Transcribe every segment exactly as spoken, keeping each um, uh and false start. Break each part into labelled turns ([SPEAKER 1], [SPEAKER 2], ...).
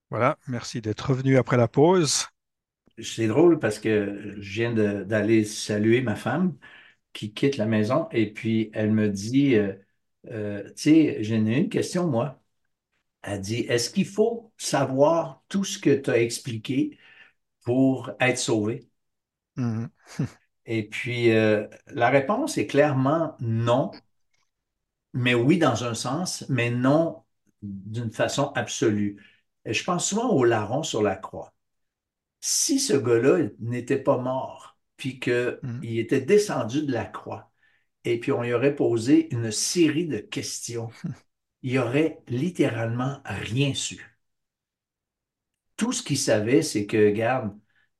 [SPEAKER 1] Voilà, merci d'être revenu après la pause.
[SPEAKER 2] C'est drôle parce que je viens de- d'aller saluer ma femme qui quitte la maison et puis elle me dit, euh, euh, tu sais, j'ai une question, moi. Elle dit, est-ce qu'il faut savoir tout ce que tu as expliqué pour être sauvé?
[SPEAKER 1] Mhm.
[SPEAKER 2] Et puis, euh, la réponse est clairement non, mais oui dans un sens, mais non d'une façon absolue. Et je pense souvent au larron sur la croix. Si ce gars-là n'était pas mort, puis qu'il
[SPEAKER 1] Mhm.
[SPEAKER 2] était descendu de la croix, et puis on lui aurait posé une série de questions, il aurait littéralement rien su. Tout ce qu'il savait, c'est que, regarde,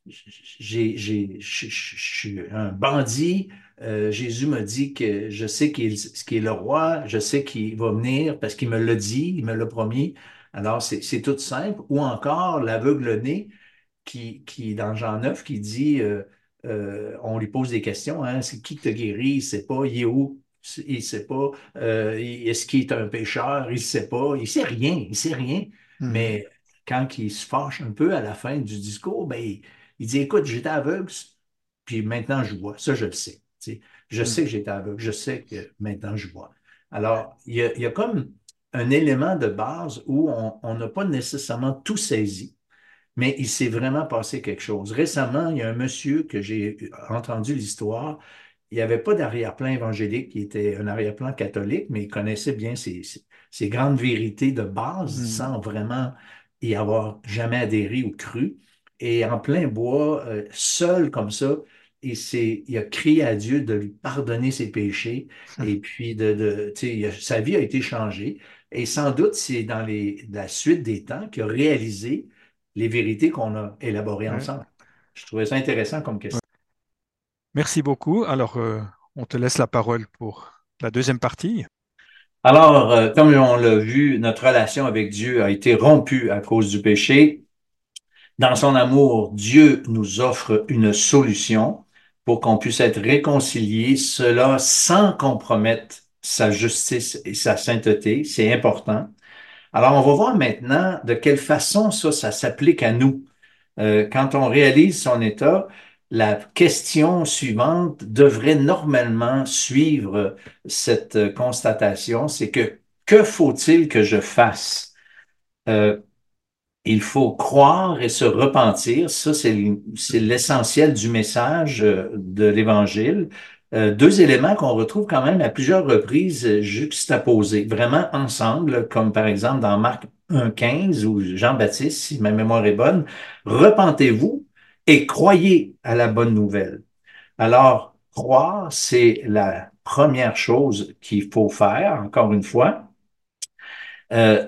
[SPEAKER 2] j'ai, j'ai, je je- je suis un bandit. Euh, Jésus m'a dit que je sais qu'il qu'il est le roi, je sais qu'il va venir parce qu'il me l'a dit, il me l'a promis. Alors, c'est c'est tout simple. Ou encore l'aveugle-né qui, qui, dans Jean neuf, qui dit, euh, euh, on lui pose des questions, hein, c'est qui te guérit, il ne sait pas, il est où, il ne sait pas, euh, est-ce qu'il est un pécheur, il ne sait pas, il ne sait rien, il ne sait rien.
[SPEAKER 1] Mhm.
[SPEAKER 2] Mais quand il se fâche un peu à la fin du discours, ben, il, il dit, écoute, j'étais aveugle, puis maintenant je vois, ça je le sais. Tu sais. Je sais
[SPEAKER 1] Mhm.
[SPEAKER 2] que j'étais aveugle, je sais que maintenant je vois. Alors, il y a, il y a comme un élément de base où on on n'a pas nécessairement tout saisi, mais il s'est vraiment passé quelque chose. Récemment, il y a un monsieur que j'ai entendu l'histoire. Il n'y avait pas d'arrière-plan évangélique, il était un arrière-plan catholique, mais il connaissait bien ces, ces- ces grandes vérités de base
[SPEAKER 1] Mhm.
[SPEAKER 2] sans vraiment y avoir jamais adhéré ou cru. Et en plein bois, euh, seul comme ça, il s'est, il a crié à Dieu de lui pardonner ses péchés et puis de, de, tu sais, il a- sa vie a été changée. Et sans doute, c'est dans les, la suite des temps qu'il a réalisé les vérités qu'on a élaborées
[SPEAKER 1] Ouais.
[SPEAKER 2] ensemble. Je trouvais ça intéressant comme
[SPEAKER 1] Ouais.
[SPEAKER 2] question.
[SPEAKER 1] Merci beaucoup. Alors, euh, on te laisse la parole pour la deuxième partie.
[SPEAKER 2] Alors, euh, comme on l'a vu, notre relation avec Dieu a été rompue à cause du péché. Dans son amour, Dieu nous offre une solution pour qu'on puisse être réconciliés, cela sans compromettre sa justice et sa sainteté. C'est important. Alors, on va voir maintenant de quelle façon ça, ça s'applique à nous. Euh, quand on réalise son état, la question suivante devrait normalement suivre cette euh, constatation, c'est que que faut-il que je fasse? Euh, il faut croire et se repentir. Ça, c'est l- c'est l'essentiel du message euh, de l'Évangile. Euh, deux éléments qu'on retrouve quand même à plusieurs reprises euh, juxtaposés, vraiment ensemble, comme par exemple dans Marc un quinze ou Jean-Baptiste, si ma mémoire est bonne. Repentez-vous et croyez à la bonne nouvelle. Alors, croire, c'est la première chose qu'il faut faire, encore une fois. Euh,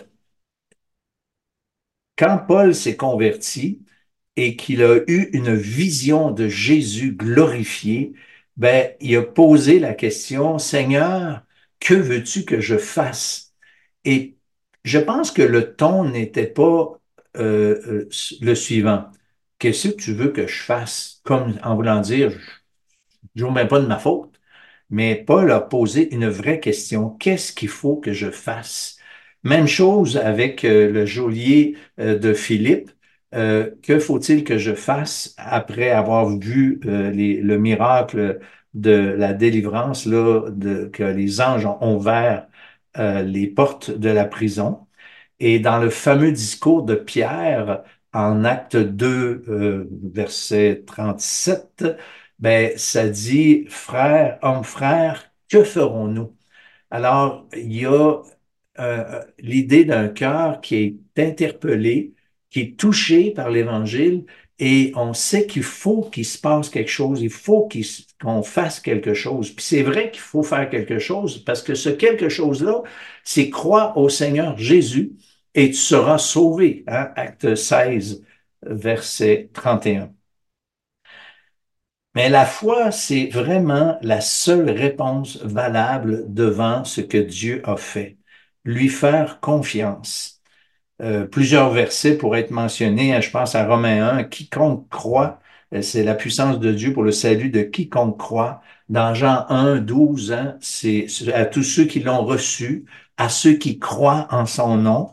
[SPEAKER 2] Quand Paul s'est converti, et qu'il a eu une vision de Jésus glorifié, ben, il a posé la question, Seigneur, que veux-tu que je fasse? Et je pense que le ton n'était pas euh, euh, le suivant. Qu'est-ce que tu veux que je fasse? Comme en voulant dire, je ne même pas de ma faute. Mais Paul a posé une vraie question. Qu'est-ce qu'il faut que je fasse? Même chose avec euh, le geôlier euh, de Philippe. Euh, que faut-il que je fasse après avoir vu euh, les- le miracle de la délivrance, là, de, que les anges ont ouvert euh, les portes de la prison? Et dans le fameux discours de Pierre, en acte deux, euh, verset trente-sept, ben, ça dit, frères, hommes frères, que ferons-nous? Alors, il y a euh, l'idée d'un cœur qui est interpellé, qui est touché par l'Évangile, et on sait qu'il faut qu'il se passe quelque chose, il faut qu'il s- qu'on fasse quelque chose. Puis c'est vrai qu'il faut faire quelque chose, parce que ce quelque chose-là, c'est croire au Seigneur Jésus, et tu seras sauvé. Hein? Acte seize, verset trente et un. Mais la foi, c'est vraiment la seule réponse valable devant ce que Dieu a fait. Lui faire confiance. Euh, plusieurs versets pourraient être mentionnés, hein, je pense à Romains un, quiconque croit, euh, c'est la puissance de Dieu pour le salut de quiconque croit. Dans Jean un, douze, hein, c'est à tous ceux qui l'ont reçu, à ceux qui croient en son nom.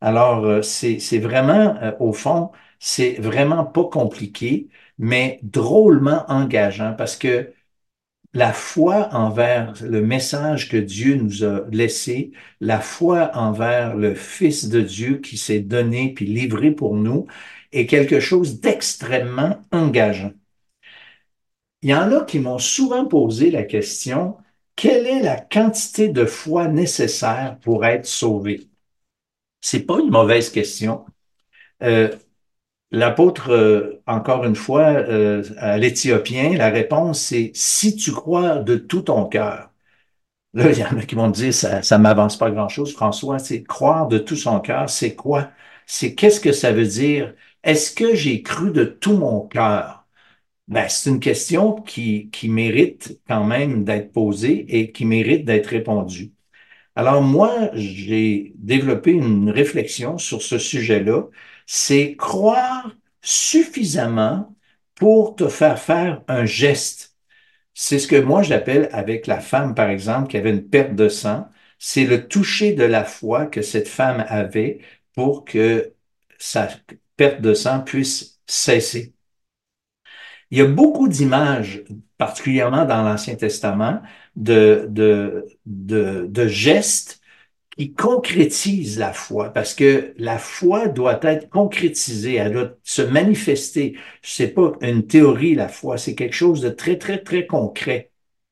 [SPEAKER 2] Alors, euh, c'est, c'est vraiment, euh, au fond, c'est vraiment pas compliqué, mais drôlement engageant parce que la foi envers le message que Dieu nous a laissé, la foi envers le Fils de Dieu qui s'est donné puis livré pour nous, est quelque chose d'extrêmement engageant. Il y en a qui m'ont souvent posé la question, quelle est la quantité de foi nécessaire pour être sauvé? C'est pas une mauvaise question. Euh, L'apôtre, euh, encore une fois, euh, à l'Éthiopien, la réponse, c'est si tu crois de tout ton cœur. Là, il y en a qui vont me dire, ça, ça m'avance pas grand-chose, François, c'est croire de tout son cœur, c'est quoi? C'est qu'est-ce que ça veut dire? Est-ce que j'ai cru de tout mon cœur? Ben, c'est une question qui, qui mérite quand même d'être posée et qui mérite d'être répondue. Alors moi, j'ai développé une réflexion sur ce sujet-là. C'est croire suffisamment pour te faire faire un geste. C'est ce que moi j'appelle avec la femme, par exemple, qui avait une perte de sang. C'est le toucher de la foi que cette femme avait pour que sa perte de sang puisse cesser. Il y a beaucoup d'images, particulièrement dans l'Ancien Testament, de, de, de, de gestes qui concrétisent la foi, parce que la foi doit être concrétisée, elle doit se manifester. C'est pas une théorie, la foi, c'est quelque chose de très, très, très concret.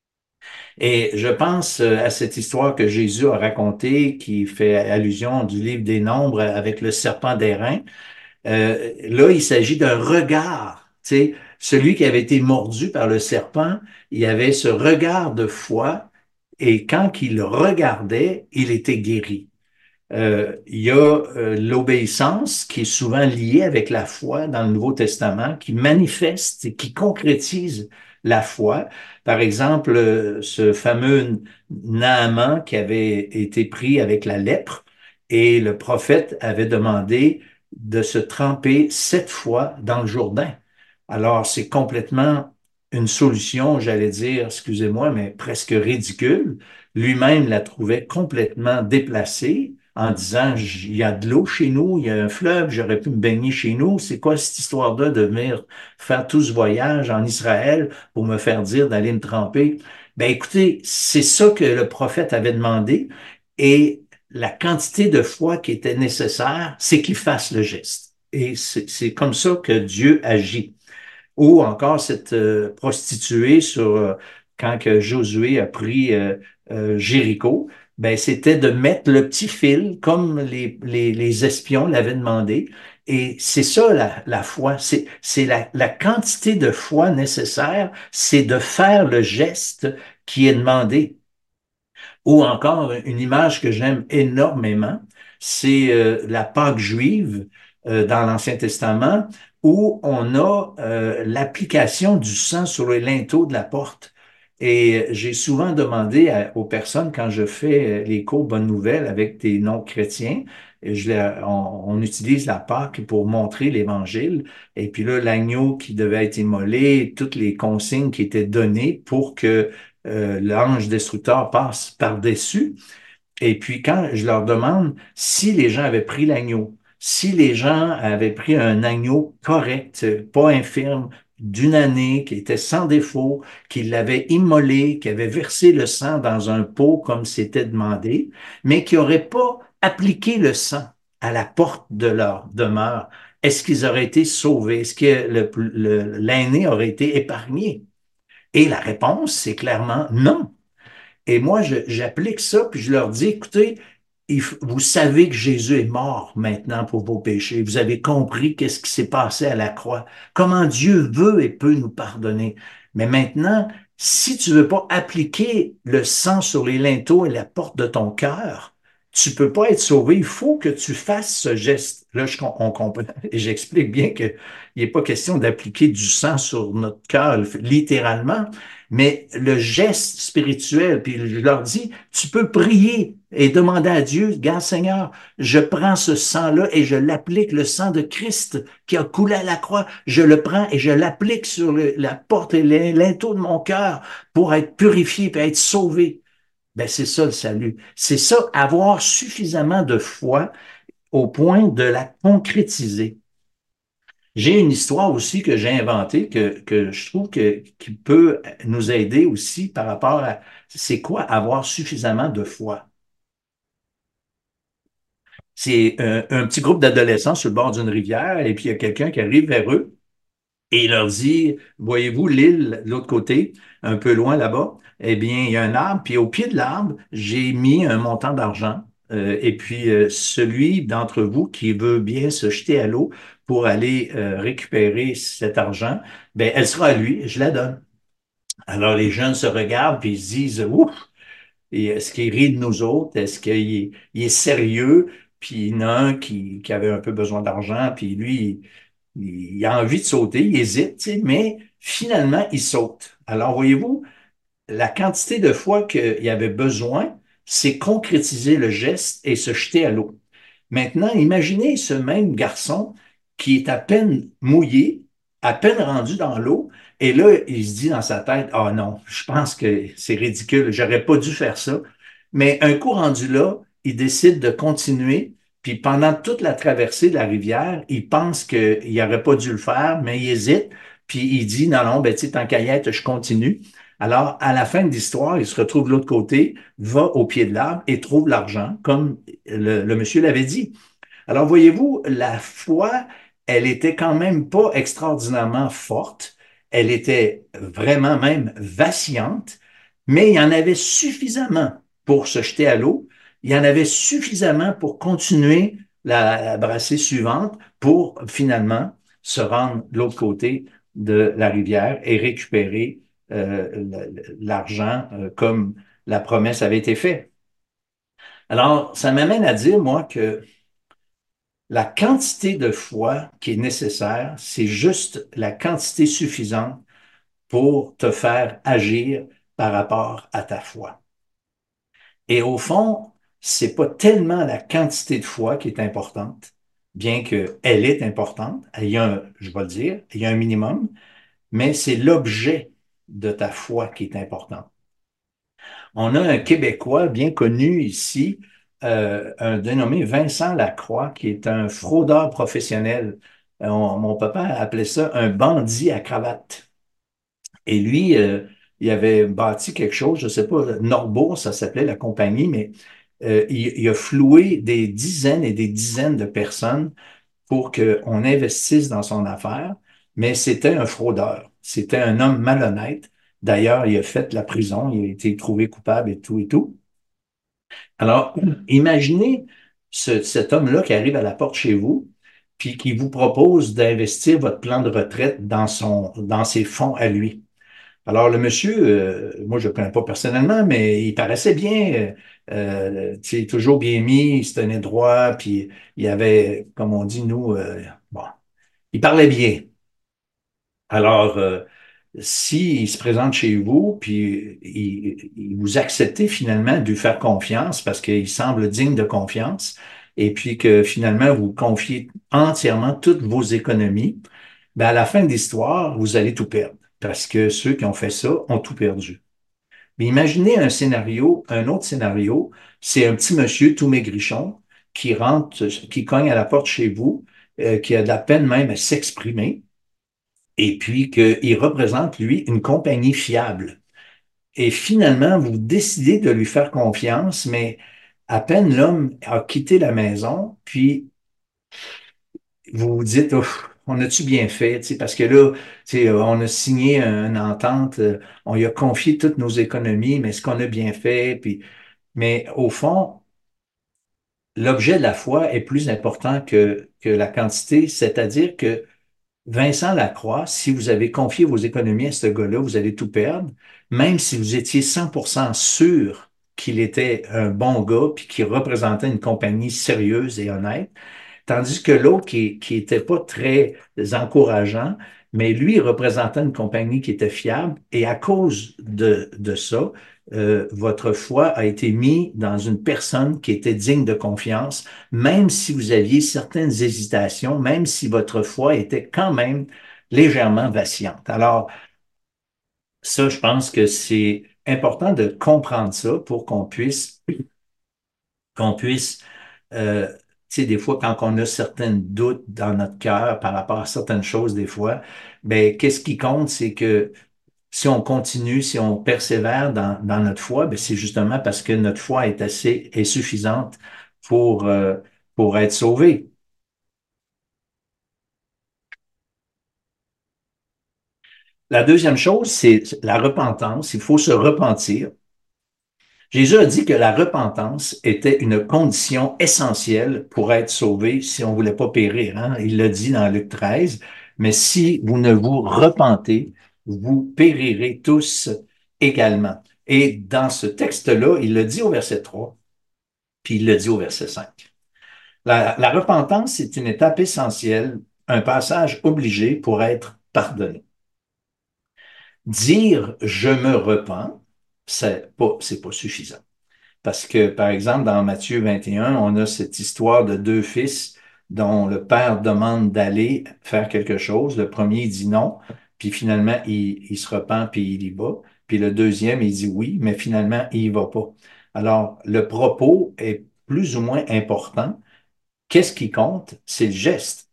[SPEAKER 2] Et je pense euh, à cette histoire que Jésus a racontée, qui fait allusion du livre des Nombres avec le serpent d'airain. Euh, là, il s'agit d'un regard. Tu sais, celui qui avait été mordu par le serpent, il avait ce regard de foi, et quand il le regardait, il était guéri. Euh, il y a euh, l'obéissance qui est souvent liée avec la foi dans le Nouveau Testament, qui manifeste et qui concrétise la foi. Par exemple, euh, ce fameux Naaman qui avait été pris avec la lèpre et le prophète avait demandé de se tremper sept fois dans le Jourdain. Alors, c'est complètement une solution, j'allais dire, excusez-moi, mais presque ridicule. Lui-même la trouvait complètement déplacée en disant, il y a de l'eau chez nous, il y a un fleuve, j'aurais pu me baigner chez nous. C'est quoi cette histoire-là de venir faire tout ce voyage en Israël pour me faire dire d'aller me tremper? Ben écoutez, c'est ça que le prophète avait demandé et la quantité de foi qui était nécessaire, c'est qu'il fasse le geste. Et c'est c'est comme ça que Dieu agit. Ou encore cette euh, prostituée sur euh, quand que Josué a pris euh, euh, Jéricho, ben c'était de mettre le petit fil comme les, les, les espions l'avaient demandé. Et c'est ça la, la foi, c'est c'est la, la quantité de foi nécessaire, c'est de faire le geste qui est demandé. Ou encore, une image que j'aime énormément, c'est euh, la Pâque juive euh, dans l'Ancien Testament, où on a euh, l'application du sang sur les linteaux de la porte. Et j'ai souvent demandé à- aux personnes, quand je fais euh, les cours Bonne Nouvelle avec des non-chrétiens, et je les- on, on utilise la Pâque pour montrer l'Évangile, et puis là, l'agneau qui devait être immolé, toutes les consignes qui étaient données pour que euh, l'ange destructeur passe par-dessus. Et puis quand je leur demande si les gens avaient pris l'agneau, si les gens avaient pris un agneau correct, pas infirme, d'une année, qui était sans défaut, qui l'avait immolé, qui avait versé le sang dans un pot comme c'était demandé, mais qui n'aurait pas appliqué le sang à la porte de leur demeure, est-ce qu'ils auraient été sauvés? Est-ce que le- le- l'aîné aurait été épargné? Et la réponse, c'est clairement non. Et moi, je- j'applique ça, puis je leur dis, écoutez, il f- vous savez que Jésus est mort maintenant pour vos péchés. Vous avez compris qu'est-ce qui s'est passé à la croix, comment Dieu veut et peut nous pardonner. Mais maintenant, si tu veux pas appliquer le sang sur les linteaux et la porte de ton cœur, tu peux pas être sauvé. Il faut que tu fasses ce geste. Là, je, com- on comprend. Et j'explique bien qu'il n'est pas question d'appliquer du sang sur notre cœur, littéralement, mais le geste spirituel, puis je leur dis, tu peux prier et demander à Dieu, regarde Seigneur, je prends ce sang-là et je l'applique, le sang de Christ qui a coulé à la croix, je le prends et je l'applique sur le- la porte et l'inteau de mon cœur pour être purifié et être sauvé. Ben, c'est ça le salut. C'est ça, avoir suffisamment de foi au point de la concrétiser. J'ai une histoire aussi que j'ai inventée que, que je trouve que, qui peut nous aider aussi par rapport à c'est quoi avoir suffisamment de foi. C'est un, un petit groupe d'adolescents sur le bord d'une rivière et puis il y a quelqu'un qui arrive vers eux et il leur dit, voyez-vous l'île de l'autre côté, un peu loin là-bas, eh bien, il y a un arbre, puis au pied de l'arbre, j'ai mis un montant d'argent. Euh, et puis, euh, celui d'entre vous qui veut bien se jeter à l'eau pour aller euh, récupérer cet argent, ben, elle sera à lui, je la donne. Alors, les jeunes se regardent, puis ils se disent, ouf, et est-ce qu'il rit de nous autres? Est-ce qu'il est, il est sérieux? Puis il y en a un qui, qui avait un peu besoin d'argent, puis lui, il, il a envie de sauter, il hésite, tu sais, mais finalement, il saute. Alors, voyez-vous, la quantité de fois qu'il y avait besoin, c'est concrétiser le geste et se jeter à l'eau. Maintenant, imaginez ce même garçon qui est à peine mouillé, à peine rendu dans l'eau, et là, il se dit dans sa tête, ah non, je pense que c'est ridicule, j'aurais pas dû faire ça. Mais un coup rendu là, il décide de continuer, puis pendant toute la traversée de la rivière, il pense qu'il n'aurait pas dû le faire, mais il hésite, puis il dit, non, non, ben, tu sais, tant qu'à y être, je continue. Alors, à la fin de l'histoire, il se retrouve de l'autre côté, va au pied de l'arbre et trouve l'argent, comme le, le monsieur l'avait dit. Alors, voyez-vous, la foi, elle était quand même pas extraordinairement forte. Elle était vraiment même vacillante, mais il y en avait suffisamment pour se jeter à l'eau. Il y en avait suffisamment pour continuer la, la brassée suivante pour finalement se rendre de l'autre côté de la rivière et récupérer euh, l'argent euh, comme la promesse avait été faite. Alors, ça m'amène à dire, moi, que la quantité de foi qui est nécessaire, c'est juste la quantité suffisante pour te faire agir par rapport à ta foi. Et au fond, c'est pas tellement la quantité de foi qui est importante, bien qu'elle est importante, il y a un, je vais le dire, il y a un minimum, mais c'est l'objet de ta foi qui est important. On a un Québécois bien connu ici, euh, un dénommé Vincent Lacroix, qui est un fraudeur professionnel. Euh, on- mon papa appelait ça un bandit à cravate. Et lui, euh, il avait bâti quelque chose, je ne sais pas, Norbourg, ça s'appelait la compagnie, mais euh, il, il a floué des dizaines et des dizaines de personnes pour qu'on investisse dans son affaire, mais c'était un fraudeur. C'était un homme malhonnête. D'ailleurs, il a fait la prison, il a été trouvé coupable et tout et tout. Alors, imaginez ce- cet homme-là qui arrive à la porte chez vous, puis qui vous propose d'investir votre plan de retraite dans son, dans ses fonds à lui. Alors, le monsieur, euh, moi, je ne le connais pas personnellement, mais il paraissait bien, euh, euh, tu sais, toujours bien mis, il se tenait droit, puis il avait, comme on dit, nous, euh, bon, il parlait bien. Alors, euh, s'il se présente chez vous, puis il, il vous acceptez finalement de lui faire confiance parce qu'il semble digne de confiance, et puis que finalement vous confiez entièrement toutes vos économies, ben à la fin de l'histoire, vous allez tout perdre parce que ceux qui ont fait ça ont tout perdu. Mais imaginez un scénario, un autre scénario, c'est un petit monsieur tout maigrichon qui rentre, qui cogne à la porte chez vous, euh, qui a de la peine même à s'exprimer et puis qu'il représente, lui, une compagnie fiable. Et finalement, vous décidez de lui faire confiance, mais à peine l'homme a quitté la maison, puis vous vous dites, ouf, on a-tu bien fait, tu sais, parce que là, tu sais, on a signé une entente, euh, on lui a confié toutes nos économies, mais est-ce qu'on a bien fait? Puis, mais au fond, l'objet de la foi est plus important que, que la quantité, c'est-à-dire que Vincent Lacroix, si vous avez confié vos économies à ce gars-là, vous allez tout perdre, même si vous étiez cent pour cent sûr qu'il était un bon gars puis qu'il représentait une compagnie sérieuse et honnête. Tandis que l'autre qui, qui était pas très encourageant, mais lui représentait une compagnie qui était fiable et à cause de, de ça, euh, votre foi a été mise dans une personne qui était digne de confiance, même si vous aviez certaines hésitations, même si votre foi était quand même légèrement vacillante. Alors, ça, je pense que c'est important de comprendre ça pour qu'on puisse, qu'on puisse euh, Tu sais, des fois, quand on a certains doutes dans notre cœur par rapport à certaines choses, des fois, ben, qu'est-ce qui compte, c'est que si on continue, si on persévère dans, dans notre foi, ben, c'est justement parce que notre foi est assez, est suffisante pour, euh, pour être sauvé. La deuxième chose, c'est la repentance. Il faut se repentir. Jésus a dit que la repentance était une condition essentielle pour être sauvé si on ne voulait pas périr, hein. Il l'a dit dans Luc treize, mais si vous ne vous repentez, vous périrez tous également. Et dans ce texte-là, il le dit au verset trois, puis il le dit au verset cinq. La, la repentance, c'est une étape essentielle, un passage obligé pour être pardonné. Dire je me repens, c'est pas, c'est pas suffisant. Parce que, par exemple, dans Matthieu vingt et un, on a cette histoire de deux fils dont le père demande d'aller faire quelque chose. Le premier il dit non, puis finalement, il, il se repent, puis il y va. Puis le deuxième, il dit oui, mais finalement, il y va pas. Alors, le propos est plus ou moins important. Qu'est-ce qui compte? C'est le geste.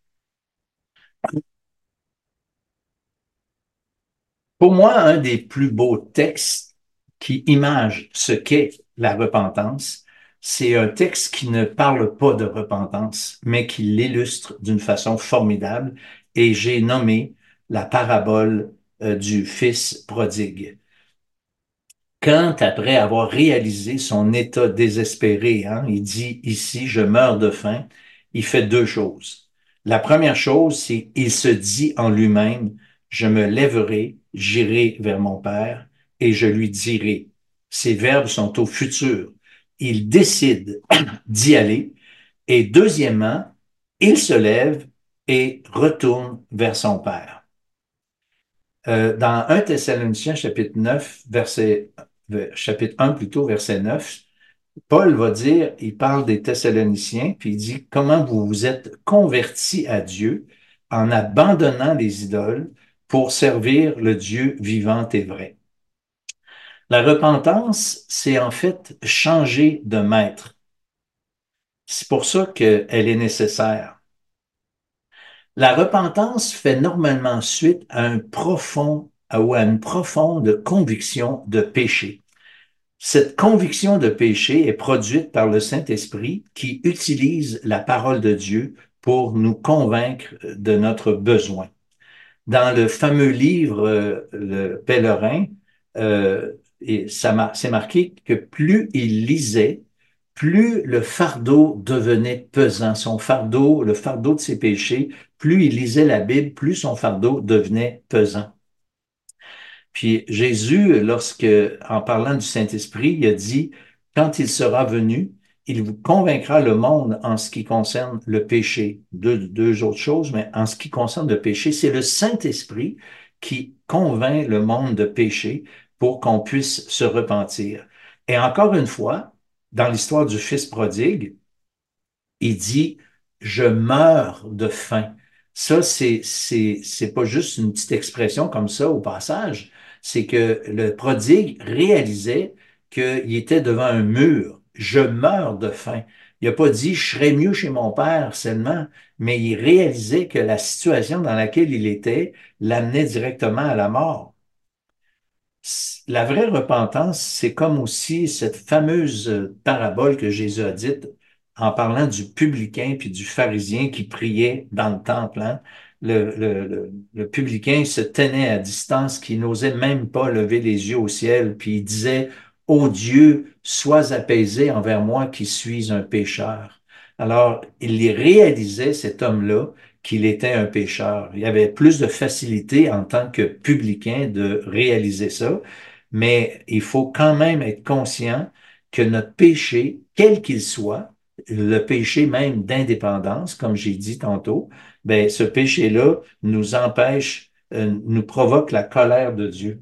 [SPEAKER 2] Pour moi, un des plus beaux textes qui image ce qu'est la repentance, c'est un texte qui ne parle pas de repentance, mais qui l'illustre d'une façon formidable, et j'ai nommé la parabole euh, du fils prodigue. Quand, après avoir réalisé son état désespéré, hein, il dit ici, je meurs de faim, il fait deux choses. La première chose, c'est il se dit en lui-même, je me lèverai, j'irai vers mon Père et je lui dirai. Ces verbes sont au futur. Il décide d'y aller. Et deuxièmement, il se lève et retourne vers son Père. Euh, dans un Thessaloniciens chapitre neuf, verset, chapitre un plutôt, verset neuf, Paul va dire, il parle des Thessaloniciens, puis il dit comment vous vous êtes convertis à Dieu en abandonnant les idoles pour servir le Dieu vivant et vrai. La repentance, c'est en fait changer de maître. C'est pour ça qu'elle est nécessaire. La repentance fait normalement suite à un profond ou à une profonde conviction de péché. Cette conviction de péché est produite par le Saint-Esprit qui utilise la parole de Dieu pour nous convaincre de notre besoin. Dans le fameux livre euh, Le Pèlerin, euh, et ça c'est marqué que plus il lisait, plus le fardeau devenait pesant. Son fardeau, le fardeau de ses péchés, plus il lisait la Bible, plus son fardeau devenait pesant. Puis Jésus, lorsque, en parlant du Saint-Esprit, il a dit, quand il sera venu, il vous convaincra le monde en ce qui concerne le péché. Deux, deux autres choses, mais en ce qui concerne le péché, c'est le Saint-Esprit qui convainc le monde de péché pour qu'on puisse se repentir. Et encore une fois, dans l'histoire du Fils prodigue, il dit, je meurs de faim. Ça, c'est, c'est, c'est pas juste une petite expression comme ça au passage. C'est que le prodigue réalisait qu'il était devant un mur. Je meurs de faim. Il n'a pas dit, je serais mieux chez mon père seulement, mais il réalisait que la situation dans laquelle il était l'amenait directement à la mort. La vraie repentance, c'est comme aussi cette fameuse euh, parabole que Jésus a dite en parlant du publicain puis du pharisien qui priait dans le temple, hein. Le, le, le, le publicain se tenait à distance, qui n'osait même pas lever les yeux au ciel, puis il disait, Ô Dieu, sois apaisé envers moi qui suis un pécheur. Alors, il y réalisait, cet homme-là, qu'il était un pécheur. Il y avait plus de facilité en tant que publicain de réaliser ça, mais il faut quand même être conscient que notre péché, quel qu'il soit, le péché même d'indépendance, comme j'ai dit tantôt, ben, ce péché-là nous empêche, euh, nous provoque la colère de Dieu.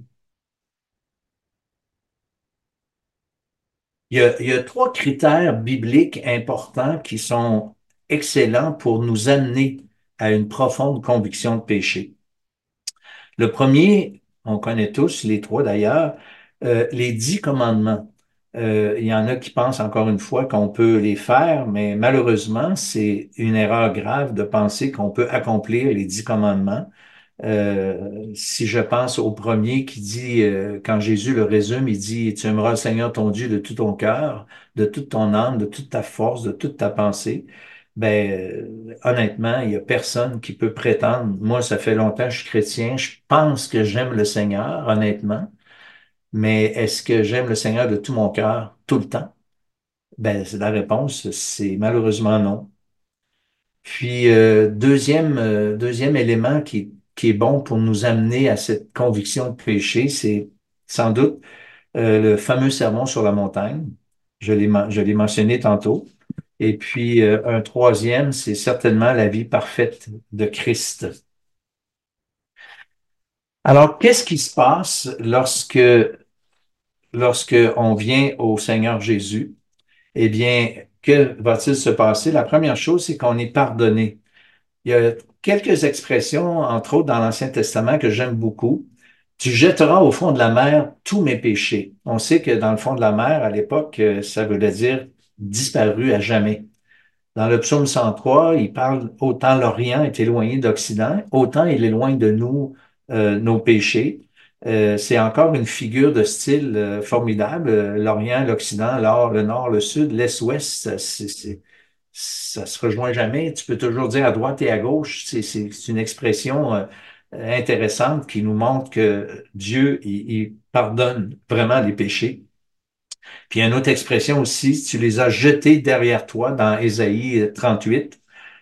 [SPEAKER 2] Il y a, il y a trois critères bibliques importants qui sont excellents pour nous amener à une profonde conviction de péché. Le premier, on connaît tous les trois d'ailleurs, euh, les dix commandements. Euh, il y en a qui pensent encore une fois qu'on peut les faire, mais malheureusement, c'est une erreur grave de penser qu'on peut accomplir les dix commandements. Euh, si je pense au premier qui dit, euh, quand Jésus le résume, il dit, tu aimeras le Seigneur ton Dieu de tout ton cœur, de toute ton âme, de toute ta force, de toute ta pensée. Ben, euh, honnêtement, il y a personne qui peut prétendre, moi, ça fait longtemps que je suis chrétien, je pense que j'aime le Seigneur, honnêtement, mais est-ce que j'aime le Seigneur de tout mon cœur, tout le temps? Ben, c'est la réponse, c'est malheureusement non. Puis, euh, deuxième, euh, deuxième élément qui, qui est bon pour nous amener à cette conviction de péché, c'est sans doute euh, le fameux sermon sur la montagne. Je l'ai, men- je l'ai mentionné tantôt. Et puis, euh, un troisième, c'est certainement la vie parfaite de Christ. Alors, qu'est-ce qui se passe lorsque, lorsque on vient au Seigneur Jésus? Eh bien, que va-t-il se passer? La première chose, c'est qu'on est pardonné. Il y a quelques expressions, entre autres dans l'Ancien Testament, que j'aime beaucoup. Tu jetteras au fond de la mer tous mes péchés. On sait que dans le fond de la mer, à l'époque, euh, ça voulait dire disparu à jamais. Dans le psaume cent trois, il parle autant l'Orient est éloigné d'Occident, autant il éloigne de nous euh, nos péchés. Euh, c'est encore une figure de style euh, formidable. Euh, L'Orient, l'Occident, l'Or, le Nord, le Sud, l'Est, l'Ouest, ça, c'est, c'est- ça se rejoint jamais. Tu peux toujours dire à droite et à gauche. C'est c'est- c'est une expression euh, intéressante qui nous montre que Dieu, il, il pardonne vraiment les péchés. Puis il y a une autre expression aussi, tu les as jetés derrière toi dans Ésaïe trente-huit.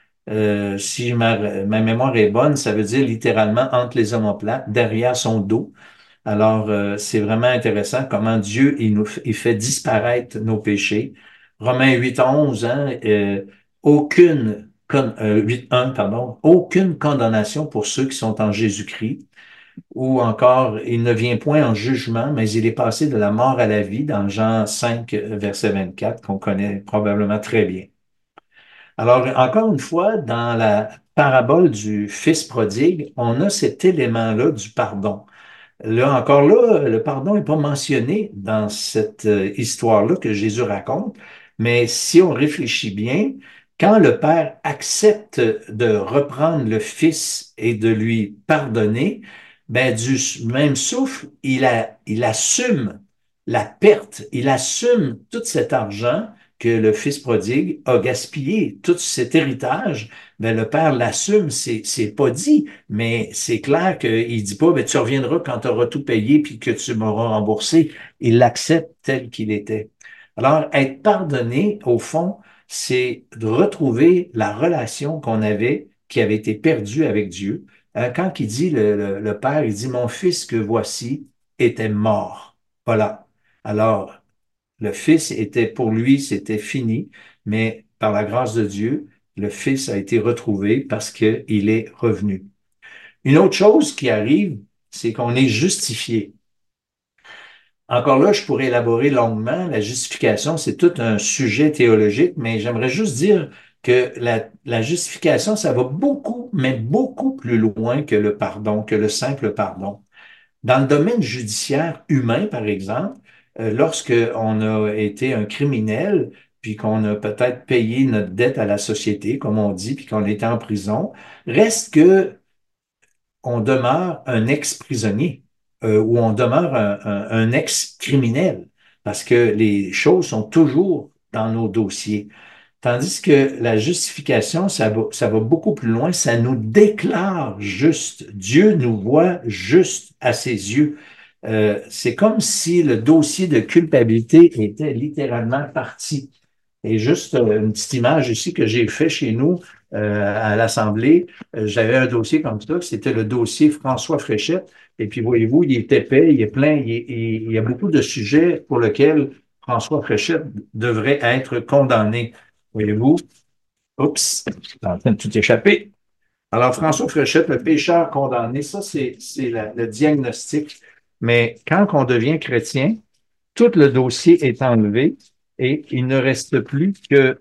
[SPEAKER 2] Euh, si ma, ma mémoire est bonne, ça veut dire littéralement entre les omoplates, derrière son dos. Alors, euh, c'est vraiment intéressant comment Dieu il nous il fait disparaître nos péchés. Romains huit onze, hein, euh, aucune, con, euh, huit un, pardon, aucune condamnation pour ceux qui sont en Jésus-Christ. Ou encore, il ne vient point en jugement, mais il est passé de la mort à la vie dans Jean cinq, verset vingt-quatre, qu'on connaît probablement très bien. Alors, encore une fois, dans la parabole du Fils prodigue, on a cet élément-là du pardon. Là, encore là, le pardon n'est pas mentionné dans cette euh, histoire-là que Jésus raconte, mais si on réfléchit bien, quand le Père accepte de reprendre le Fils et de lui pardonner, ben, du même souffle, il, a, il assume la perte, il assume tout cet argent que le Fils prodigue a gaspillé, tout cet héritage, ben, le Père l'assume, c'est, c'est pas dit, mais c'est clair qu'il dit pas, ben, tu reviendras quand tu auras tout payé puis que tu m'auras remboursé. Il l'accepte tel qu'il était. Alors, être pardonné, au fond, c'est de retrouver la relation qu'on avait, qui avait été perdue avec Dieu. Euh, Quand il dit, le, le, le Père, il dit, mon fils que voici était mort. Voilà. Alors, le Fils était, pour lui, c'était fini, mais par la grâce de Dieu, le Fils a été retrouvé parce qu'il est revenu. Une autre chose qui arrive, c'est qu'on est justifié. Encore là, je pourrais élaborer longuement. La justification, c'est tout un sujet théologique, mais j'aimerais juste dire que la, la justification, ça va beaucoup, mais beaucoup plus loin que le pardon, que le simple pardon. Dans le domaine judiciaire humain, par exemple, euh, lorsque on a été un criminel, puis qu'on a peut-être payé notre dette à la société, comme on dit, puis qu'on était en prison, reste que on demeure un ex-prisonnier euh, ou on demeure un, un, un ex-criminel parce que les choses sont toujours dans nos dossiers. Tandis que la justification, ça va, ça va beaucoup plus loin, ça nous déclare juste. Dieu nous voit juste à ses yeux. Euh, c'est comme si le dossier de culpabilité était littéralement parti. Et juste euh, une petite image ici que j'ai fait chez nous euh, à l'Assemblée, euh, j'avais un dossier comme ça, c'était le dossier François Fréchette. Et puis voyez-vous, il est épais, il est plein, il, est- il y a beaucoup de sujets pour lesquels François Fréchette devrait être condamné. Voyez-vous, oups, c'est en train de tout échapper. Alors, François Fréchette, le pécheur condamné, ça, c'est, c'est la- le diagnostic. Mais quand on devient chrétien, tout le dossier est enlevé et il ne reste plus que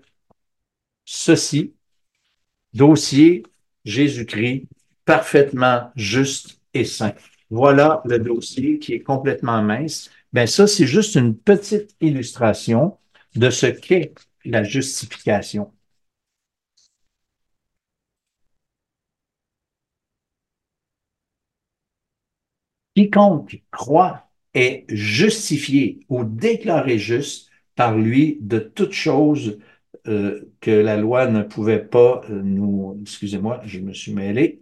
[SPEAKER 2] ceci, dossier Jésus-Christ, parfaitement juste et saint. Voilà le dossier qui est complètement mince. Ben ça, c'est juste une petite illustration de ce qu'est la justification. Quiconque croit est justifié ou déclaré juste par lui de toute chose euh, que la loi ne pouvait pas euh, nous... Excusez-moi, je me suis mêlé.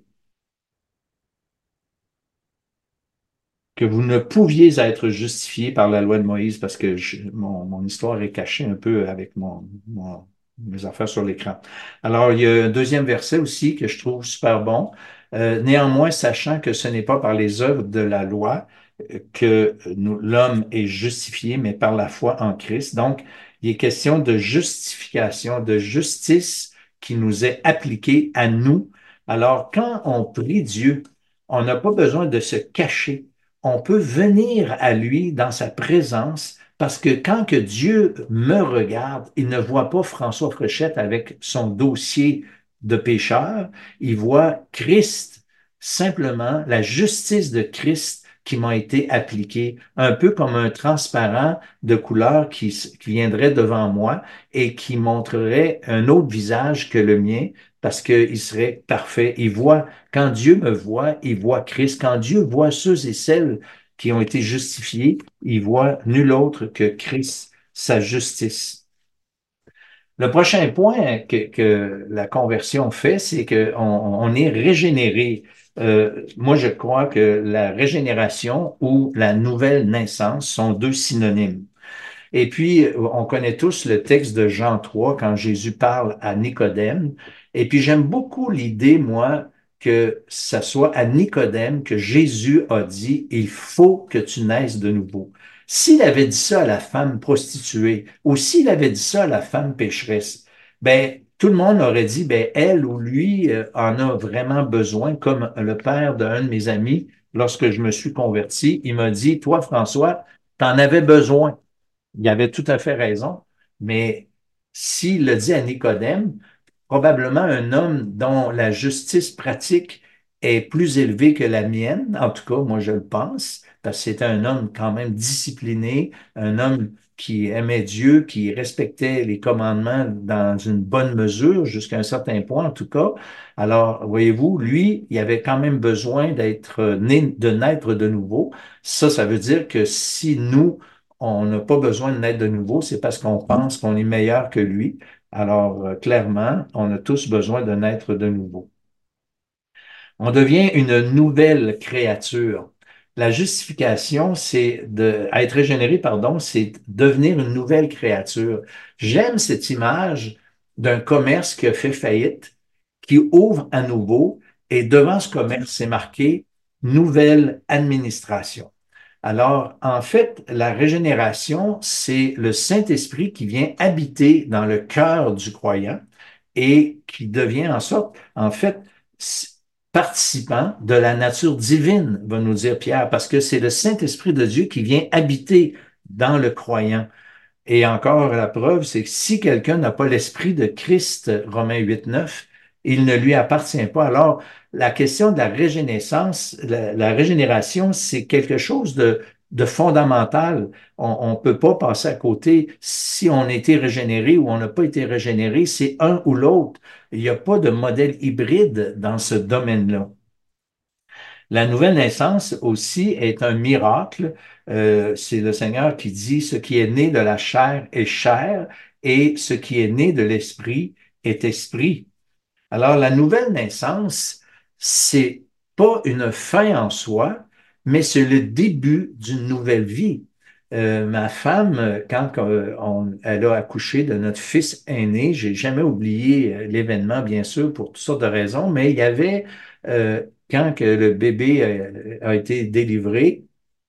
[SPEAKER 2] Que vous ne pouviez être justifié par la loi de Moïse parce que je- mon, mon histoire est cachée un peu avec mon, mon- mes affaires sur l'écran. Alors, il y a un deuxième verset aussi que je trouve super bon. Euh, néanmoins, sachant que ce n'est pas par les œuvres de la loi euh, que nous- l'homme est justifié, mais par la foi en Christ. Donc, il est question de justification, de justice qui nous est appliquée à nous. Alors, quand on prie Dieu, on n'a pas besoin de se cacher, on peut venir à lui dans sa présence parce que quand que Dieu me regarde, il ne voit pas François Fréchette avec son dossier de pécheur, il voit Christ, simplement la justice de Christ qui m'a été appliquée, un peu comme un transparent de couleur qui, qui viendrait devant moi et qui montrerait un autre visage que le mien parce qu'il serait parfait. Il voit quand Dieu me voit, il voit Christ. Quand Dieu voit ceux et celles qui ont été justifiés, il voit nul autre que Christ, sa justice. Le prochain point que, que la conversion fait, c'est qu'on on est régénéré. Euh, moi, je crois que la régénération ou la nouvelle naissance sont deux synonymes. Et puis, on connaît tous le texte de Jean trois quand Jésus parle à Nicodème. Et puis, j'aime beaucoup l'idée, moi, que ça soit à Nicodème que Jésus a dit, il faut que tu naisses de nouveau. S'il avait dit ça à la femme prostituée ou s'il avait dit ça à la femme pécheresse, ben, tout le monde aurait dit, ben, elle ou lui euh, en a vraiment besoin, comme le père d'un de mes amis, lorsque je me suis converti, il m'a dit, toi, François, t'en avais besoin. Il avait tout à fait raison, mais s'il le dit à Nicodème, probablement un homme dont la justice pratique est plus élevée que la mienne, en tout cas, moi je le pense, parce que c'était un homme quand même discipliné, un homme qui aimait Dieu, qui respectait les commandements dans une bonne mesure, jusqu'à un certain point en tout cas. Alors, voyez-vous, lui, il avait quand même besoin d'être né, de naître de nouveau. Ça, ça veut dire que si nous, on n'a pas besoin de naître de nouveau, c'est parce qu'on pense qu'on est meilleur que lui. Alors, euh, clairement, on a tous besoin de naître de nouveau. On devient une nouvelle créature. La justification, c'est de, être régénéré, pardon, c'est devenir une nouvelle créature. J'aime cette image d'un commerce qui a fait faillite, qui ouvre à nouveau, et devant ce commerce, c'est marqué nouvelle administration. Alors, en fait, la régénération, c'est le Saint-Esprit qui vient habiter dans le cœur du croyant et qui devient en sorte, en fait, participant de la nature divine, va nous dire Pierre, parce que c'est le Saint-Esprit de Dieu qui vient habiter dans le croyant. Et encore, la preuve, c'est que si quelqu'un n'a pas l'esprit de Christ, Romains huit neuf, il ne lui appartient pas. Alors, la question de la régénérescence, la, la régénération, c'est quelque chose de, de fondamental. On ne peut pas passer à côté si on a été régénéré ou on n'a pas été régénéré, c'est un ou l'autre. Il n'y a pas de modèle hybride dans ce domaine-là. La nouvelle naissance aussi est un miracle. Euh, c'est le Seigneur qui dit, ce qui est né de la chair est chair et ce qui est né de l'esprit est esprit. Alors, la nouvelle naissance, c'est pas une fin en soi, mais c'est le début d'une nouvelle vie. Euh, ma femme, quand euh, on- elle a accouché de notre fils aîné, j'ai jamais oublié euh, l'événement, bien sûr, pour toutes sortes de raisons, mais il y avait, euh, quand que le bébé euh, a été délivré,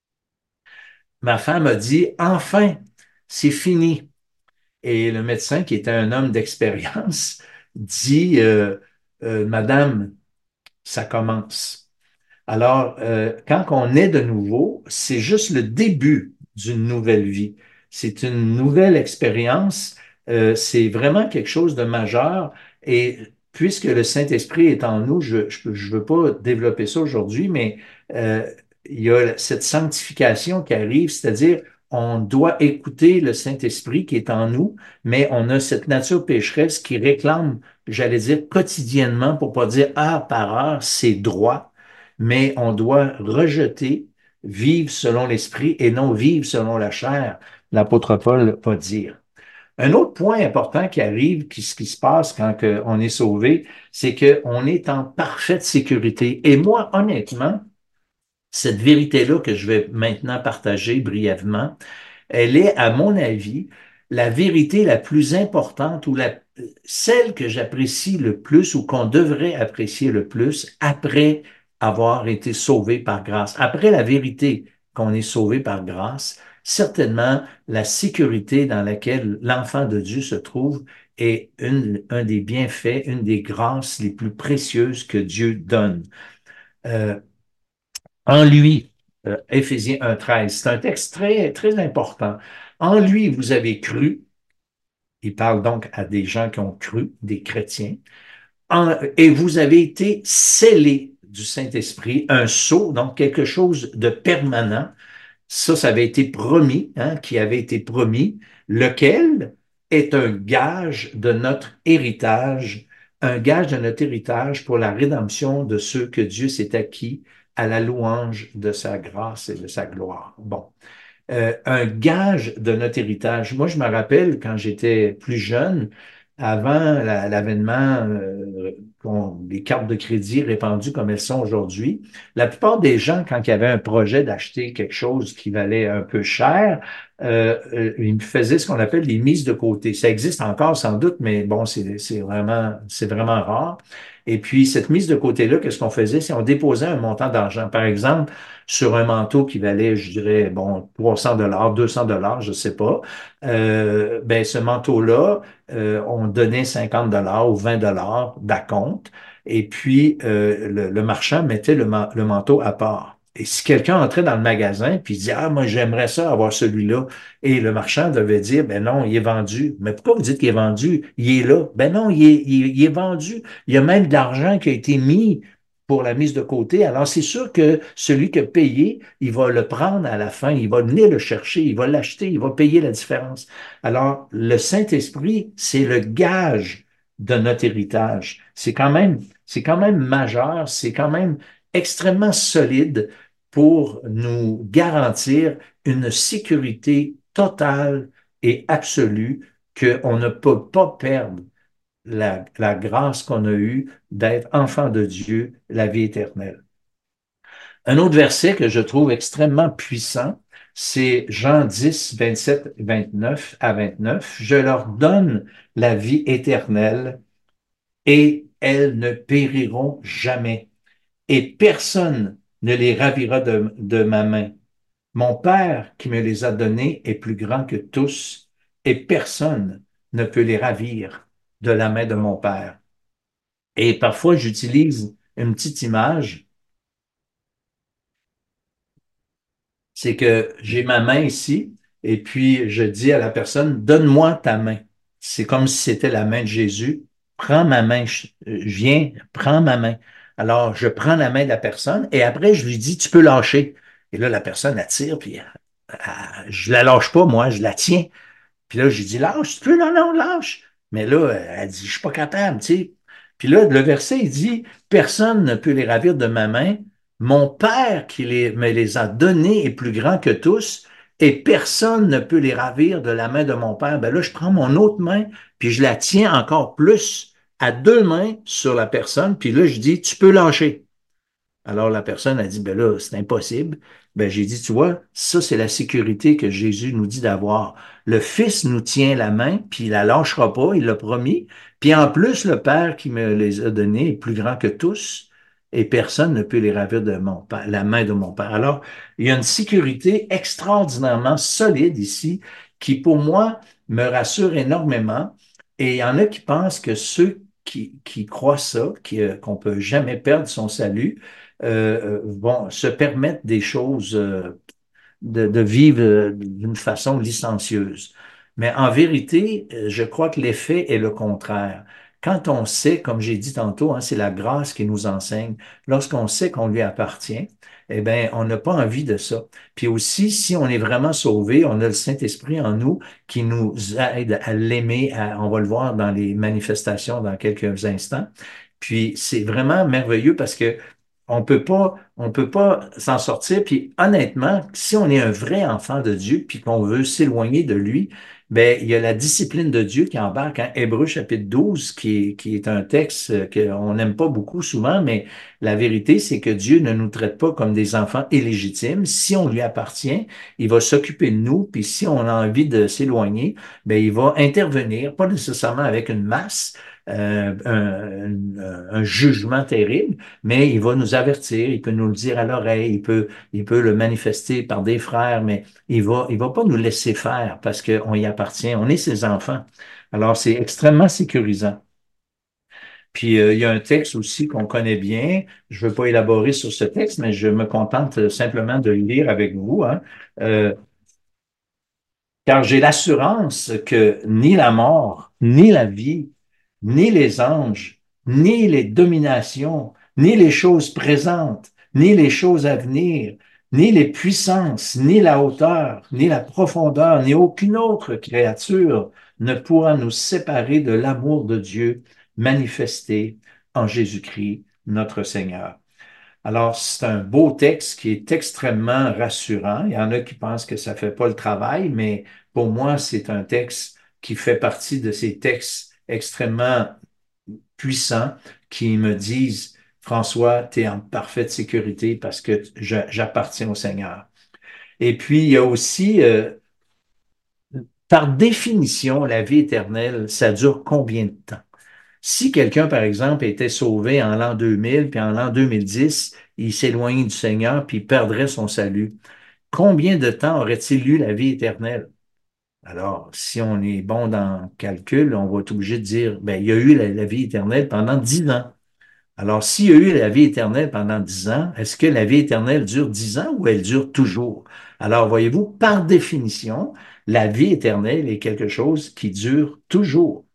[SPEAKER 2] ma femme a dit, enfin, c'est fini. Et le médecin, qui était un homme d'expérience, dit, euh, euh, Madame, ça commence. Alors, euh, quand on est de nouveau, c'est juste le début d'une nouvelle vie. C'est une nouvelle expérience. Euh, c'est vraiment quelque chose de majeur. Et puisque le Saint-Esprit est en nous, je ne veux pas développer ça aujourd'hui, mais euh, il y a cette sanctification qui arrive, c'est-à-dire on doit écouter le Saint-Esprit qui est en nous, mais on a cette nature pécheresse qui réclame, j'allais dire, quotidiennement, pour pas dire heure par heure, c'est droit, mais on doit rejeter, vivre selon l'Esprit et non vivre selon la chair, l'apôtre Paul va dire. Un autre point important qui arrive, qui, ce qui se passe quand que on est sauvé, c'est qu'on est en parfaite sécurité. Et moi, honnêtement, cette vérité-là que je vais maintenant partager brièvement, elle est, à mon avis, la vérité la plus importante ou la, celle que j'apprécie le plus ou qu'on devrait apprécier le plus après avoir été sauvé par grâce. Après la vérité qu'on est sauvé par grâce, certainement la sécurité dans laquelle l'enfant de Dieu se trouve est une, un des bienfaits, une des grâces les plus précieuses que Dieu donne. Euh, en lui, euh, Éphésiens un treize, c'est un texte très, très important. En lui, vous avez cru, il parle donc à des gens qui ont cru, des chrétiens, en- et vous avez été scellés du Saint-Esprit, un sceau, donc quelque chose de permanent. Ça, ça avait été promis, hein, qui avait été promis, lequel est un gage de notre héritage, un gage de notre héritage pour la rédemption de ceux que Dieu s'est acquis à la louange de sa grâce et de sa gloire. Bon, euh, un gage de notre héritage. Moi, je me rappelle quand j'étais plus jeune, avant la- l'avènement euh, qu'on- des cartes de crédit répandues comme elles sont aujourd'hui, la plupart des gens, quand il y avait un projet d'acheter quelque chose qui valait un peu cher, euh, euh, ils me faisaient ce qu'on appelle des mises de côté. Ça existe encore sans doute, mais bon, c'est c'est vraiment, c'est vraiment rare. Et puis, cette mise de côté-là, qu'est-ce qu'on faisait? C'est on déposait un montant d'argent. Par exemple, sur un manteau qui valait, je dirais, bon, trois cents dollars, deux cents dollars, je sais pas. Euh, ben, ce manteau-là, euh, on donnait cinquante dollars ou vingt dollars d'acompte, et puis euh, le, le marchand mettait le, ma- le manteau à part. Et si quelqu'un entrait dans le magasin puis dit, ah, moi, j'aimerais ça avoir celui-là, et le marchand devait dire, ben non, il est vendu. Mais pourquoi vous dites qu'il est vendu? Il est là. Ben non, il est, il est- il est vendu. Il y a même de l'argent qui a été mis pour la mise de côté. Alors, c'est sûr que celui qui a payé, il va le prendre à la fin, il va venir le chercher, il va l'acheter, il va payer la différence. Alors, le Saint-Esprit, c'est le gage de notre héritage. C'est quand même, c'est quand même majeur, c'est quand même extrêmement solide pour nous garantir une sécurité totale et absolue qu'on ne peut pas perdre la, la grâce qu'on a eue d'être enfant de Dieu, la vie éternelle. Un autre verset que je trouve extrêmement puissant, c'est Jean dix, vingt-sept, vingt-neuf à vingt-neuf. Je leur donne la vie éternelle et elles ne périront jamais, et personne ne les ravira de, de ma main. Mon Père qui me les a donnés est plus grand que tous, et personne ne peut les ravir de la main de mon Père. Et parfois, j'utilise une petite image, c'est que j'ai ma main ici, et puis je dis à la personne, donne-moi ta main. C'est comme si c'était la main de Jésus. Prends ma main, je, je viens, prends ma main. Alors, je prends la main de la personne, et après, je lui dis, tu peux lâcher. Et là, la personne attire, puis elle- elle- je la lâche pas, moi, je la tiens. Puis là, j'ai dit, lâche, tu peux, non, non, lâche. Mais là, elle dit, je suis pas capable, tu sais. Puis là, le verset, il dit, personne ne peut les ravir de ma main. Mon Père qui les, me les a donnés est plus grand que tous, et personne ne peut les ravir de la main de mon Père. Ben là, je prends mon autre main, puis je la tiens encore plus à deux mains sur la personne, puis là, je dis, tu peux lâcher. Alors la personne a dit, ben là, c'est impossible. Ben j'ai dit, tu vois, ça c'est la sécurité que Jésus nous dit d'avoir. Le Fils nous tient la main, puis il la lâchera pas, il l'a promis. Puis en plus, le Père qui me les a donnés est plus grand que tous, et personne ne peut les ravir de mon Père, la main de mon Père. Alors, il y a une sécurité extraordinairement solide ici, qui pour moi me rassure énormément. Et il y en a qui pensent que ceux qui, qui croient ça, qui, euh, qu'on peut jamais perdre son salut, euh, vont se permettre des choses, euh, de, de vivre euh, d'une façon licencieuse. Mais en vérité, euh, je crois que l'effet est le contraire. quand on sait, comme j'ai dit tantôt, hein, c'est la grâce qui nous enseigne, lorsqu'on sait qu'on lui appartient, eh bien, on n'a pas envie de ça. Puis aussi, si on est vraiment sauvé, on a le Saint-Esprit en nous qui nous aide à l'aimer. à- On va le voir dans les manifestations dans quelques instants. Puis c'est vraiment merveilleux parce que on peut pas, on peut pas s'en sortir. Puis honnêtement, si on est un vrai enfant de Dieu, puis qu'on veut s'éloigner de lui, ben il y a la discipline de Dieu qui embarque. En Hébreux chapitre douze, qui est, qui est un texte qu'on n'aime pas beaucoup souvent, mais la vérité, c'est que Dieu ne nous traite pas comme des enfants illégitimes. Si on lui appartient, il va s'occuper de nous. Puis si on a envie de s'éloigner, ben il va intervenir, pas nécessairement avec une masse, euh, un, un, un jugement terrible, mais il va nous avertir, il peut nous le dire à l'oreille, il peut, il peut le manifester par des frères, mais il va, il va pas nous laisser faire parce qu'on y appartient, on est ses enfants. Alors, c'est extrêmement sécurisant. Puis, euh, il y a un texte aussi qu'on connaît bien. Je ne veux pas élaborer sur ce texte, mais je me contente simplement de le lire avec vous. Hein. Euh, Car j'ai l'assurance que ni la mort, ni la vie, ni les anges, ni les dominations, ni les choses présentes, ni les choses à venir, ni les puissances, ni la hauteur, ni la profondeur, ni aucune autre créature ne pourra nous séparer de l'amour de Dieu manifesté en Jésus-Christ, notre Seigneur. Alors, c'est un beau texte qui est extrêmement rassurant. Il y en a qui pensent que ça ne fait pas le travail, mais pour moi, c'est un texte qui fait partie de ces textes extrêmement puissants qui me disent, François, tu es en parfaite sécurité parce que j'appartiens au Seigneur. Et puis, il y a aussi, euh, par définition, la vie éternelle, ça dure combien de temps? Si quelqu'un, par exemple, était sauvé en l'an deux mille, puis en l'an deux mille dix, il s'éloignait du Seigneur, puis il perdrait son salut, combien de temps aurait-il eu la vie éternelle? Alors, si on est bon dans le calcul, on va être obligé de dire, ben, il y a eu la, la vie éternelle pendant dix ans. Alors, s'il y a eu la vie éternelle pendant dix ans, est-ce que la vie éternelle dure dix ans ou elle dure toujours? Alors, voyez-vous, par définition, la vie éternelle est quelque chose qui dure toujours.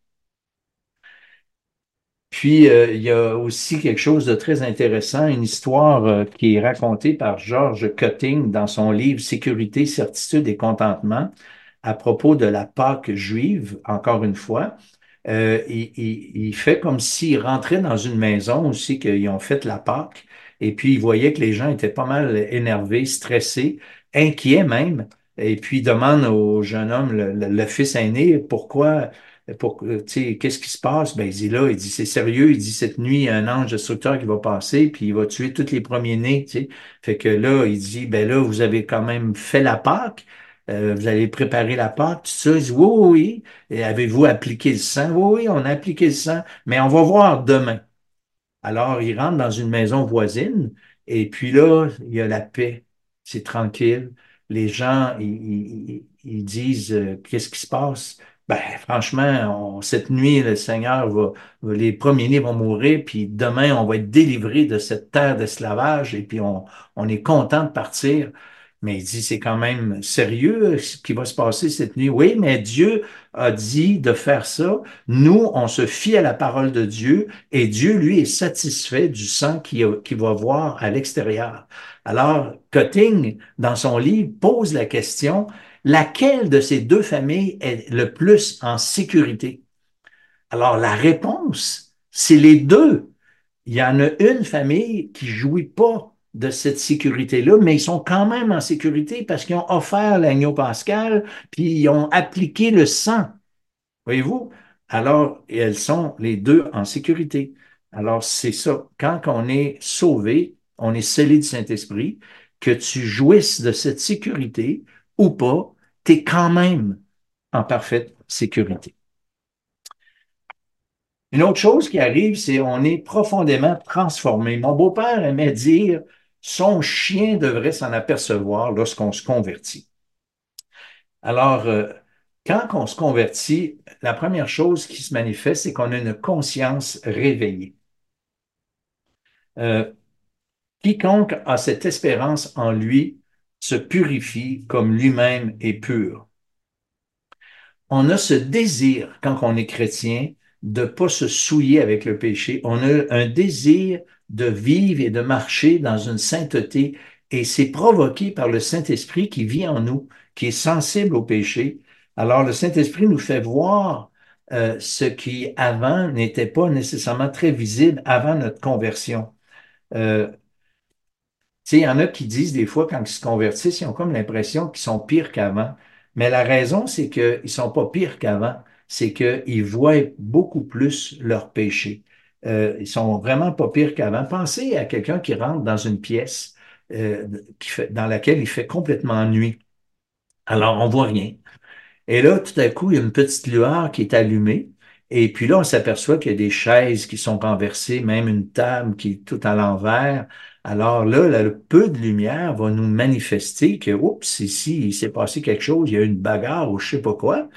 [SPEAKER 2] Puis, euh, il y a aussi quelque chose de très intéressant, une histoire euh, qui est racontée par George Cutting dans son livre Sécurité, certitude et contentement à propos de la Pâque juive, encore une fois. Euh, il, il- il fait comme s'il rentrait dans une maison aussi qu'ils ont fait la Pâque, et puis il voyait que les gens étaient pas mal énervés, stressés, inquiets même, et puis il demande au jeune homme, le, le- le fils aîné, pourquoi, pour, tu sais, qu'est-ce qui se passe? Ben, il dit là, il dit, c'est sérieux, il dit, cette nuit, il y a un ange destructeur qui va passer, puis il va tuer tous les premiers-nés, tu sais. Fait que là, il dit, ben là, vous avez quand même fait la Pâque, euh, vous allez préparer la Pâque, tout ça. Il dit, oui, oui, oui. Et avez-vous appliqué le sang? Oui, oui, on a appliqué le sang, mais on va voir demain. Alors, il rentre dans une maison voisine et puis là, il y a la paix. C'est tranquille. Les gens, ils, ils- ils disent, euh, qu'est-ce qui se passe? Ben, franchement, on- cette nuit, le Seigneur va, va- les premiers-nés vont mourir, puis demain, on va être délivrés de cette terre d'esclavage et puis on, on est content de partir. Mais il dit, c'est quand même sérieux ce qui va se passer cette nuit. Oui, mais Dieu a dit de faire ça. Nous, on se fie à la parole de Dieu et Dieu, lui, est satisfait du sang qu'il qu'il va voir à l'extérieur. Alors, Cutting, dans son livre, pose la question, laquelle de ces deux familles est le plus en sécurité? Alors, la réponse, c'est les deux. Il y en a une famille qui jouit pas de cette sécurité-là, mais ils sont quand même en sécurité parce qu'ils ont offert l'agneau pascal, puis ils ont appliqué le sang. Voyez-vous? Alors, elles sont les deux en sécurité. Alors, c'est ça. Quand on est sauvé, on est scellé du Saint-Esprit, que tu jouisses de cette sécurité ou pas, tu es quand même en parfaite sécurité. Une autre chose qui arrive, c'est on est profondément transformé. Mon beau-père aimait dire, son chien devrait s'en apercevoir lorsqu'on se convertit. Alors, euh, quand on se convertit, la première chose qui se manifeste, c'est qu'on a une conscience réveillée. Euh, Quiconque a cette espérance en lui se purifie comme lui-même est pur. On a ce désir, quand on est chrétien, de pas se souiller avec le péché. On a un désir de vivre et de marcher dans une sainteté et c'est provoqué par le Saint-Esprit qui vit en nous, qui est sensible au péché. Alors le Saint-Esprit nous fait voir euh, ce qui avant n'était pas nécessairement très visible avant notre conversion. Euh, tu sais, il y en a qui disent des fois, quand ils se convertissent, ils ont comme l'impression qu'ils sont pires qu'avant. Mais la raison, c'est qu'ils ne sont pas pires qu'avant. C'est qu'ils voient beaucoup plus leurs péchés. Euh, ils sont vraiment pas pires qu'avant. Pensez à quelqu'un qui rentre dans une pièce euh, qui fait, dans laquelle il fait complètement nuit. Alors, on voit rien. Et là, tout à coup, il y a une petite lueur qui est allumée. Et puis là, on s'aperçoit qu'il y a des chaises qui sont renversées, même une table qui est tout à l'envers. Alors là, là, le peu de lumière va nous manifester que, oups, ici, il s'est passé quelque chose, il y a eu une bagarre ou je sais pas quoi.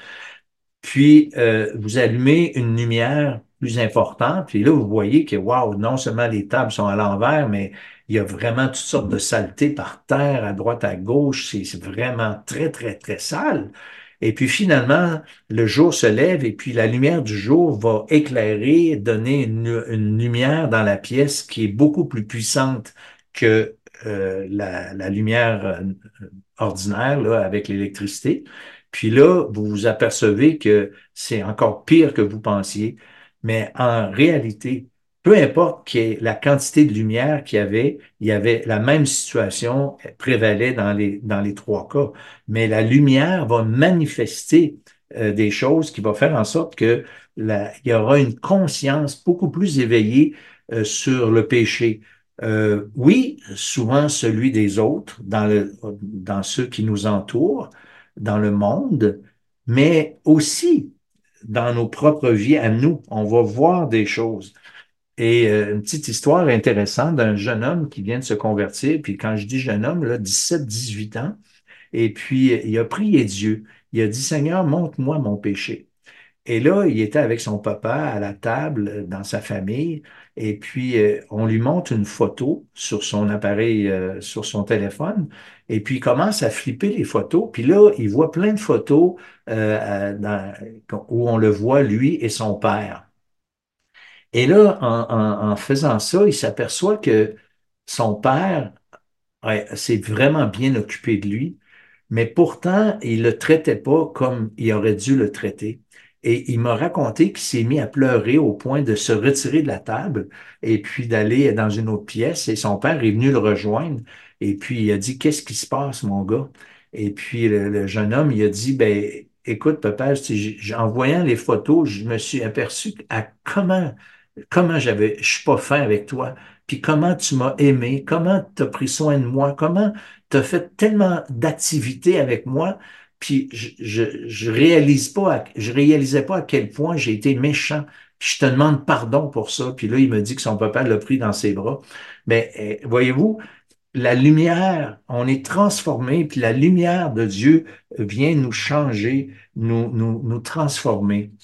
[SPEAKER 2] Puis, euh, vous allumez une lumière plus importante, puis là, vous voyez que, waouh, non seulement les tables sont à l'envers, mais il y a vraiment toutes sortes de saletés par terre, à droite, à gauche. C'est c'est vraiment très, très, très sale. Et puis, finalement, le jour se lève et puis la lumière du jour va éclairer, donner une, une lumière dans la pièce qui est beaucoup plus puissante que euh, la, la lumière euh, ordinaire, là, avec l'électricité. Puis là, vous vous apercevez que c'est encore pire que vous pensiez. Mais en réalité, peu importe qu'il y ait la quantité de lumière qu'il y avait, il y avait la même situation prévalait dans les, dans les trois cas. Mais la lumière va manifester euh, des choses qui vont faire en sorte que la- il y aura une conscience beaucoup plus éveillée euh, sur le péché. Euh, oui, souvent celui des autres, dans le, dans ceux qui nous entourent, dans le monde, mais aussi dans nos propres vies à nous. On va voir des choses. Et euh, une petite histoire intéressante d'un jeune homme qui vient de se convertir, puis quand je dis jeune homme, là, dix-sept, dix-huit ans, et puis il a prié Dieu. Il a dit, Seigneur, montre-moi mon péché. Et là, il était avec son papa à la table euh, dans sa famille. Et puis, euh, on lui montre une photo sur son appareil, euh, sur son téléphone. Et puis, il commence à flipper les photos. Puis là, il voit plein de photos euh, dans- où on le voit, lui et son père. Et là, en, en- en faisant ça, il s'aperçoit que son père ouais, s'est vraiment bien occupé de lui. Mais pourtant, il le traitait pas comme il aurait dû le traiter. Et il m'a raconté qu'il s'est mis à pleurer au point de se retirer de la table et puis d'aller dans une autre pièce. Et son père est venu le rejoindre. Et puis il a dit, qu'est-ce qui se passe, mon gars? Et puis le, le jeune homme, il a dit, ben, écoute, papa, je- je- en voyant les photos, je me suis aperçu à comment, comment j'avais, je suis pas fin avec toi. Puis comment tu m'as aimé, comment tu as pris soin de moi, comment tu as fait tellement d'activités avec moi, puis je, je, je réalise pas, à- je réalisais pas à quel point j'ai été méchant. Je te demande pardon pour ça. Puis là, il me dit que son papa l'a pris dans ses bras. Mais euh, voyez-vous, la lumière, on est transformé, puis la lumière de Dieu vient nous changer, nous, nous, nous transformer.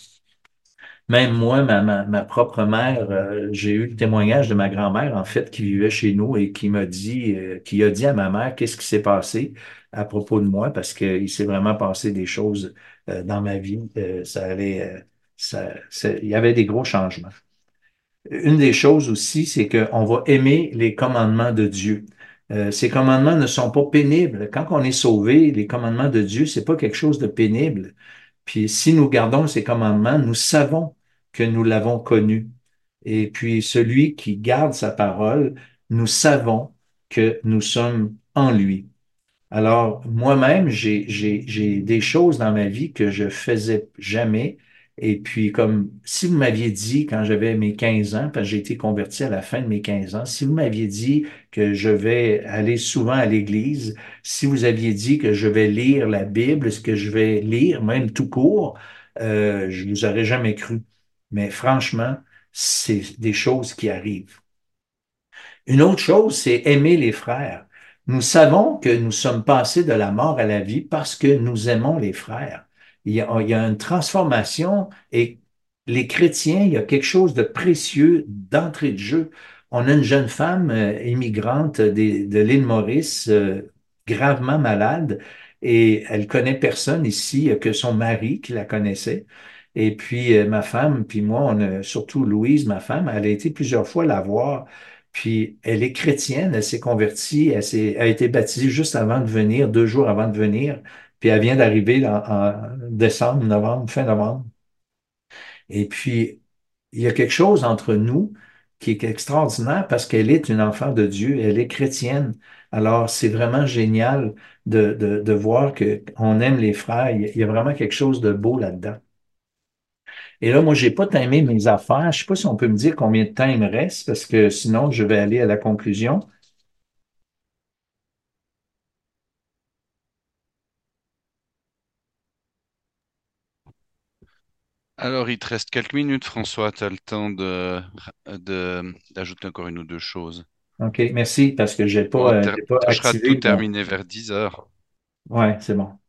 [SPEAKER 2] Même moi, ma, ma, ma propre mère, euh, j'ai eu le témoignage de ma grand-mère, en fait, qui vivait chez nous et qui m'a dit, euh, qui a dit à ma mère qu'est-ce qui s'est passé à propos de moi, parce qu'il s'est vraiment passé des choses euh, dans ma vie. Euh, ça allait, euh, ça, ça- il y avait des gros changements. Une des choses aussi, c'est qu'on va aimer les commandements de Dieu. Euh, ces commandements ne sont pas pénibles. Quand on est sauvé, les commandements de Dieu, c'est pas quelque chose de pénible. Puis si nous gardons ces commandements, nous savons que nous l'avons connu. Et puis celui qui garde sa parole, nous savons que nous sommes en lui. Alors, moi-même, j'ai, j'ai, j'ai des choses dans ma vie que je faisais jamais. Et puis, comme si vous m'aviez dit quand j'avais mes quinze ans, parce que j'ai été converti à la fin de mes quinze ans, si vous m'aviez dit que je vais aller souvent à l'église, si vous aviez dit que je vais lire la Bible, ce que je vais lire, même tout court, euh, je vous aurais jamais cru. Mais franchement, c'est des choses qui arrivent. Une autre chose, c'est aimer les frères. Nous savons que nous sommes passés de la mort à la vie parce que nous aimons les frères. Il y a, il y a une transformation et les chrétiens, il y a quelque chose de précieux d'entrée de jeu. On a une jeune femme euh, immigrante des- de l'île Maurice, euh, gravement malade, et elle connaît personne ici euh, que son mari qui la connaissait. Et puis, euh, ma femme, puis moi, on a, surtout Louise, ma femme, elle a été plusieurs fois la voir. Puis, elle est chrétienne, elle s'est convertie, elle s'est, a été baptisée juste avant de venir, deux jours avant de venir. Puis, elle vient d'arriver en, en décembre, novembre, fin novembre. Et puis, il y a quelque chose entre nous qui est extraordinaire parce qu'elle est une enfant de Dieu, elle est chrétienne. Alors, c'est vraiment génial de, de, de voir qu'on aime les frères. Il y a il y a vraiment quelque chose de beau là-dedans. Et là, moi, j'ai pas timé mes affaires. Je sais pas si on peut me dire combien de temps il me reste parce que sinon, je vais aller à la conclusion.
[SPEAKER 3] Alors, il te reste quelques minutes, François. Tu as le temps de, de- d'ajouter encore une ou deux choses.
[SPEAKER 2] OK, merci parce que j'ai
[SPEAKER 3] On
[SPEAKER 2] pas, euh,
[SPEAKER 3] ter-
[SPEAKER 2] j'ai pas
[SPEAKER 3] tâchera de tout
[SPEAKER 2] activé mon.
[SPEAKER 3] terminer vers dix heures.
[SPEAKER 2] Ouais, c'est bon.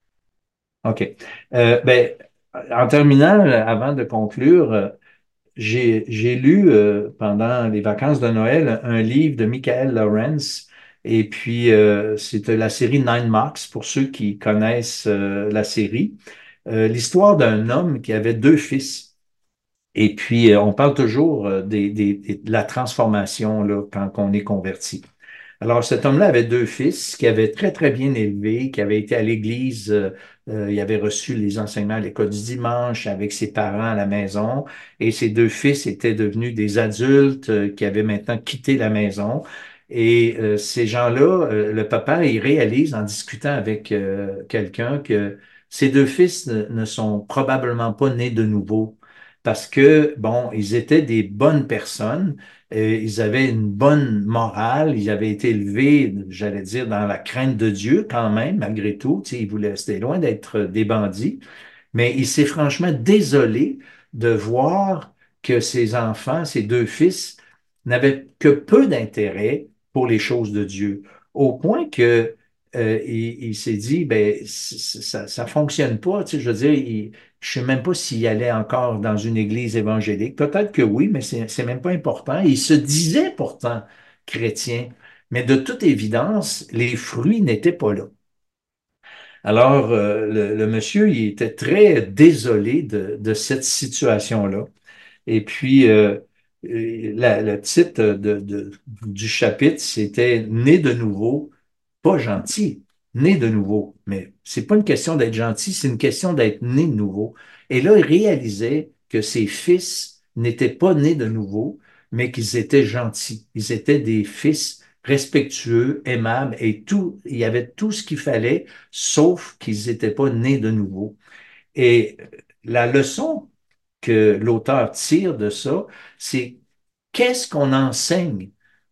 [SPEAKER 2] OK. Euh, ben, en terminant, euh, avant de conclure, euh, J'ai, j'ai lu euh, pendant les vacances de Noël un livre de Michael Lawrence et puis euh, c'est la série Nine Marks pour ceux qui connaissent euh, la série. Euh, l'histoire d'un homme qui avait deux fils. Et puis euh, on parle toujours euh, des, des- des- de la transformation là, quand on est converti. Alors, cet homme-là avait deux fils qui avaient très, très bien élevé, qui avaient été à l'église, euh, euh, il avait reçu les enseignements à l'école du dimanche avec ses parents à la maison, et ces deux fils étaient devenus des adultes euh, qui avaient maintenant quitté la maison. Et euh, ces gens-là, euh, le papa, il réalise en discutant avec euh, quelqu'un que ces deux fils ne, ne sont probablement pas nés de nouveau. Parce que, bon, ils étaient des bonnes personnes, euh, ils avaient une bonne morale, ils avaient été élevés, j'allais dire, dans la crainte de Dieu quand même, malgré tout. Tu sais, ils voulaient, c'était loin d'être des bandits. Mais il s'est franchement désolé de voir que ses enfants, ses deux fils, n'avaient que peu d'intérêt pour les choses de Dieu, au point que euh, il, il s'est dit, ben c- c- ça, ça fonctionne pas. Tu sais, je veux dire, il, je sais même pas s'il allait encore dans une église évangélique. Peut-être que oui, mais c'est c'est même pas important. Il se disait pourtant chrétien, mais de toute évidence, les fruits n'étaient pas là. Alors, euh, le, le monsieur, il était très désolé de, de cette situation-là. Et puis, euh, euh, la- le titre de, de- du chapitre, c'était Né de nouveau, pas gentil, né de nouveau. Mais c'est pas une question d'être gentil, c'est une question d'être né de nouveau. Et là, il réalisait que ses fils n'étaient pas nés de nouveau, mais qu'ils étaient gentils. Ils étaient des fils respectueux, aimables, et tout, il y avait tout ce qu'il fallait, sauf qu'ils n'étaient pas nés de nouveau. Et la leçon que l'auteur tire de ça, c'est qu'est-ce qu'on enseigne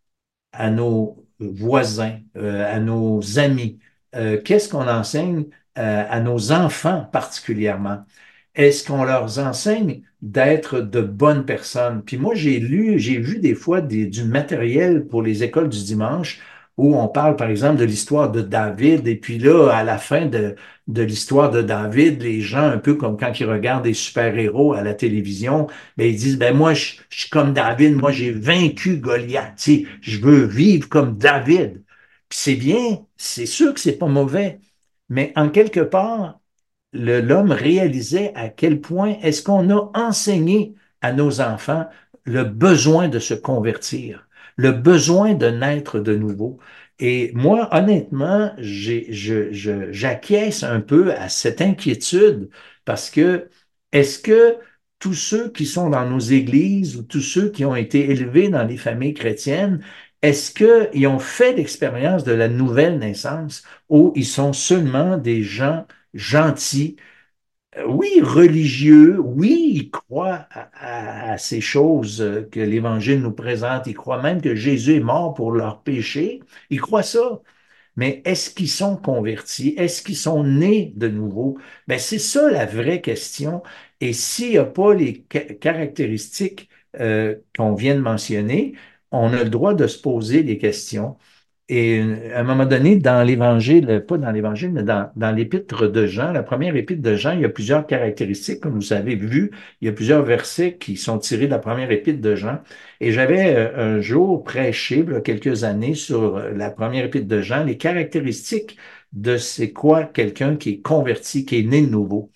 [SPEAKER 2] à nos voisins, euh, à nos amis? Euh, qu'est-ce qu'on enseigne euh, à nos enfants particulièrement? Est-ce qu'on leur enseigne d'être de bonnes personnes? Puis moi, j'ai lu, j'ai vu des fois des- du matériel pour les écoles du dimanche où on parle, par exemple, de l'histoire de David. Et puis là, à la fin de, de l'histoire de David, les gens, un peu comme quand ils regardent des super-héros à la télévision, ben, ils disent, ben moi, je, je suis comme David, moi, j'ai vaincu Goliath. Tu sais, je veux vivre comme David. Puis c'est bien, c'est sûr que c'est pas mauvais. Mais en quelque part, le- l'homme réalisait à quel point est-ce qu'on a enseigné à nos enfants le besoin de se convertir, le besoin de naître de nouveau. Et moi, honnêtement, j'ai, je, je- j'acquiesce un peu à cette inquiétude parce que est-ce que tous ceux qui sont dans nos églises ou tous ceux qui ont été élevés dans les familles chrétiennes, est-ce qu'ils ont fait l'expérience de la nouvelle naissance ou ils sont seulement des gens gentils, euh, oui, religieux, oui, ils croient à, à- à ces choses euh, que l'Évangile nous présente. Ils croient même que Jésus est mort pour leurs péchés. Ils croient ça. Mais est-ce qu'ils sont convertis? Est-ce qu'ils sont nés de nouveau? Ben, c'est ça la vraie question. Et s'il n'y a pas les ca- caractéristiques euh, qu'on vient de mentionner, on a le droit de se poser des questions. Et euh, à un moment donné, dans l'Évangile, pas dans l'Évangile, mais dans, dans l'épître de Jean, la première épître de Jean, il y a plusieurs caractéristiques, comme vous avez vu, il y a plusieurs versets qui sont tirés de la première épître de Jean. Et j'avais euh, un jour prêché, il y a quelques années, sur euh, la première épître de Jean, les caractéristiques de c'est quoi quelqu'un qui est converti, qui est né de nouveau.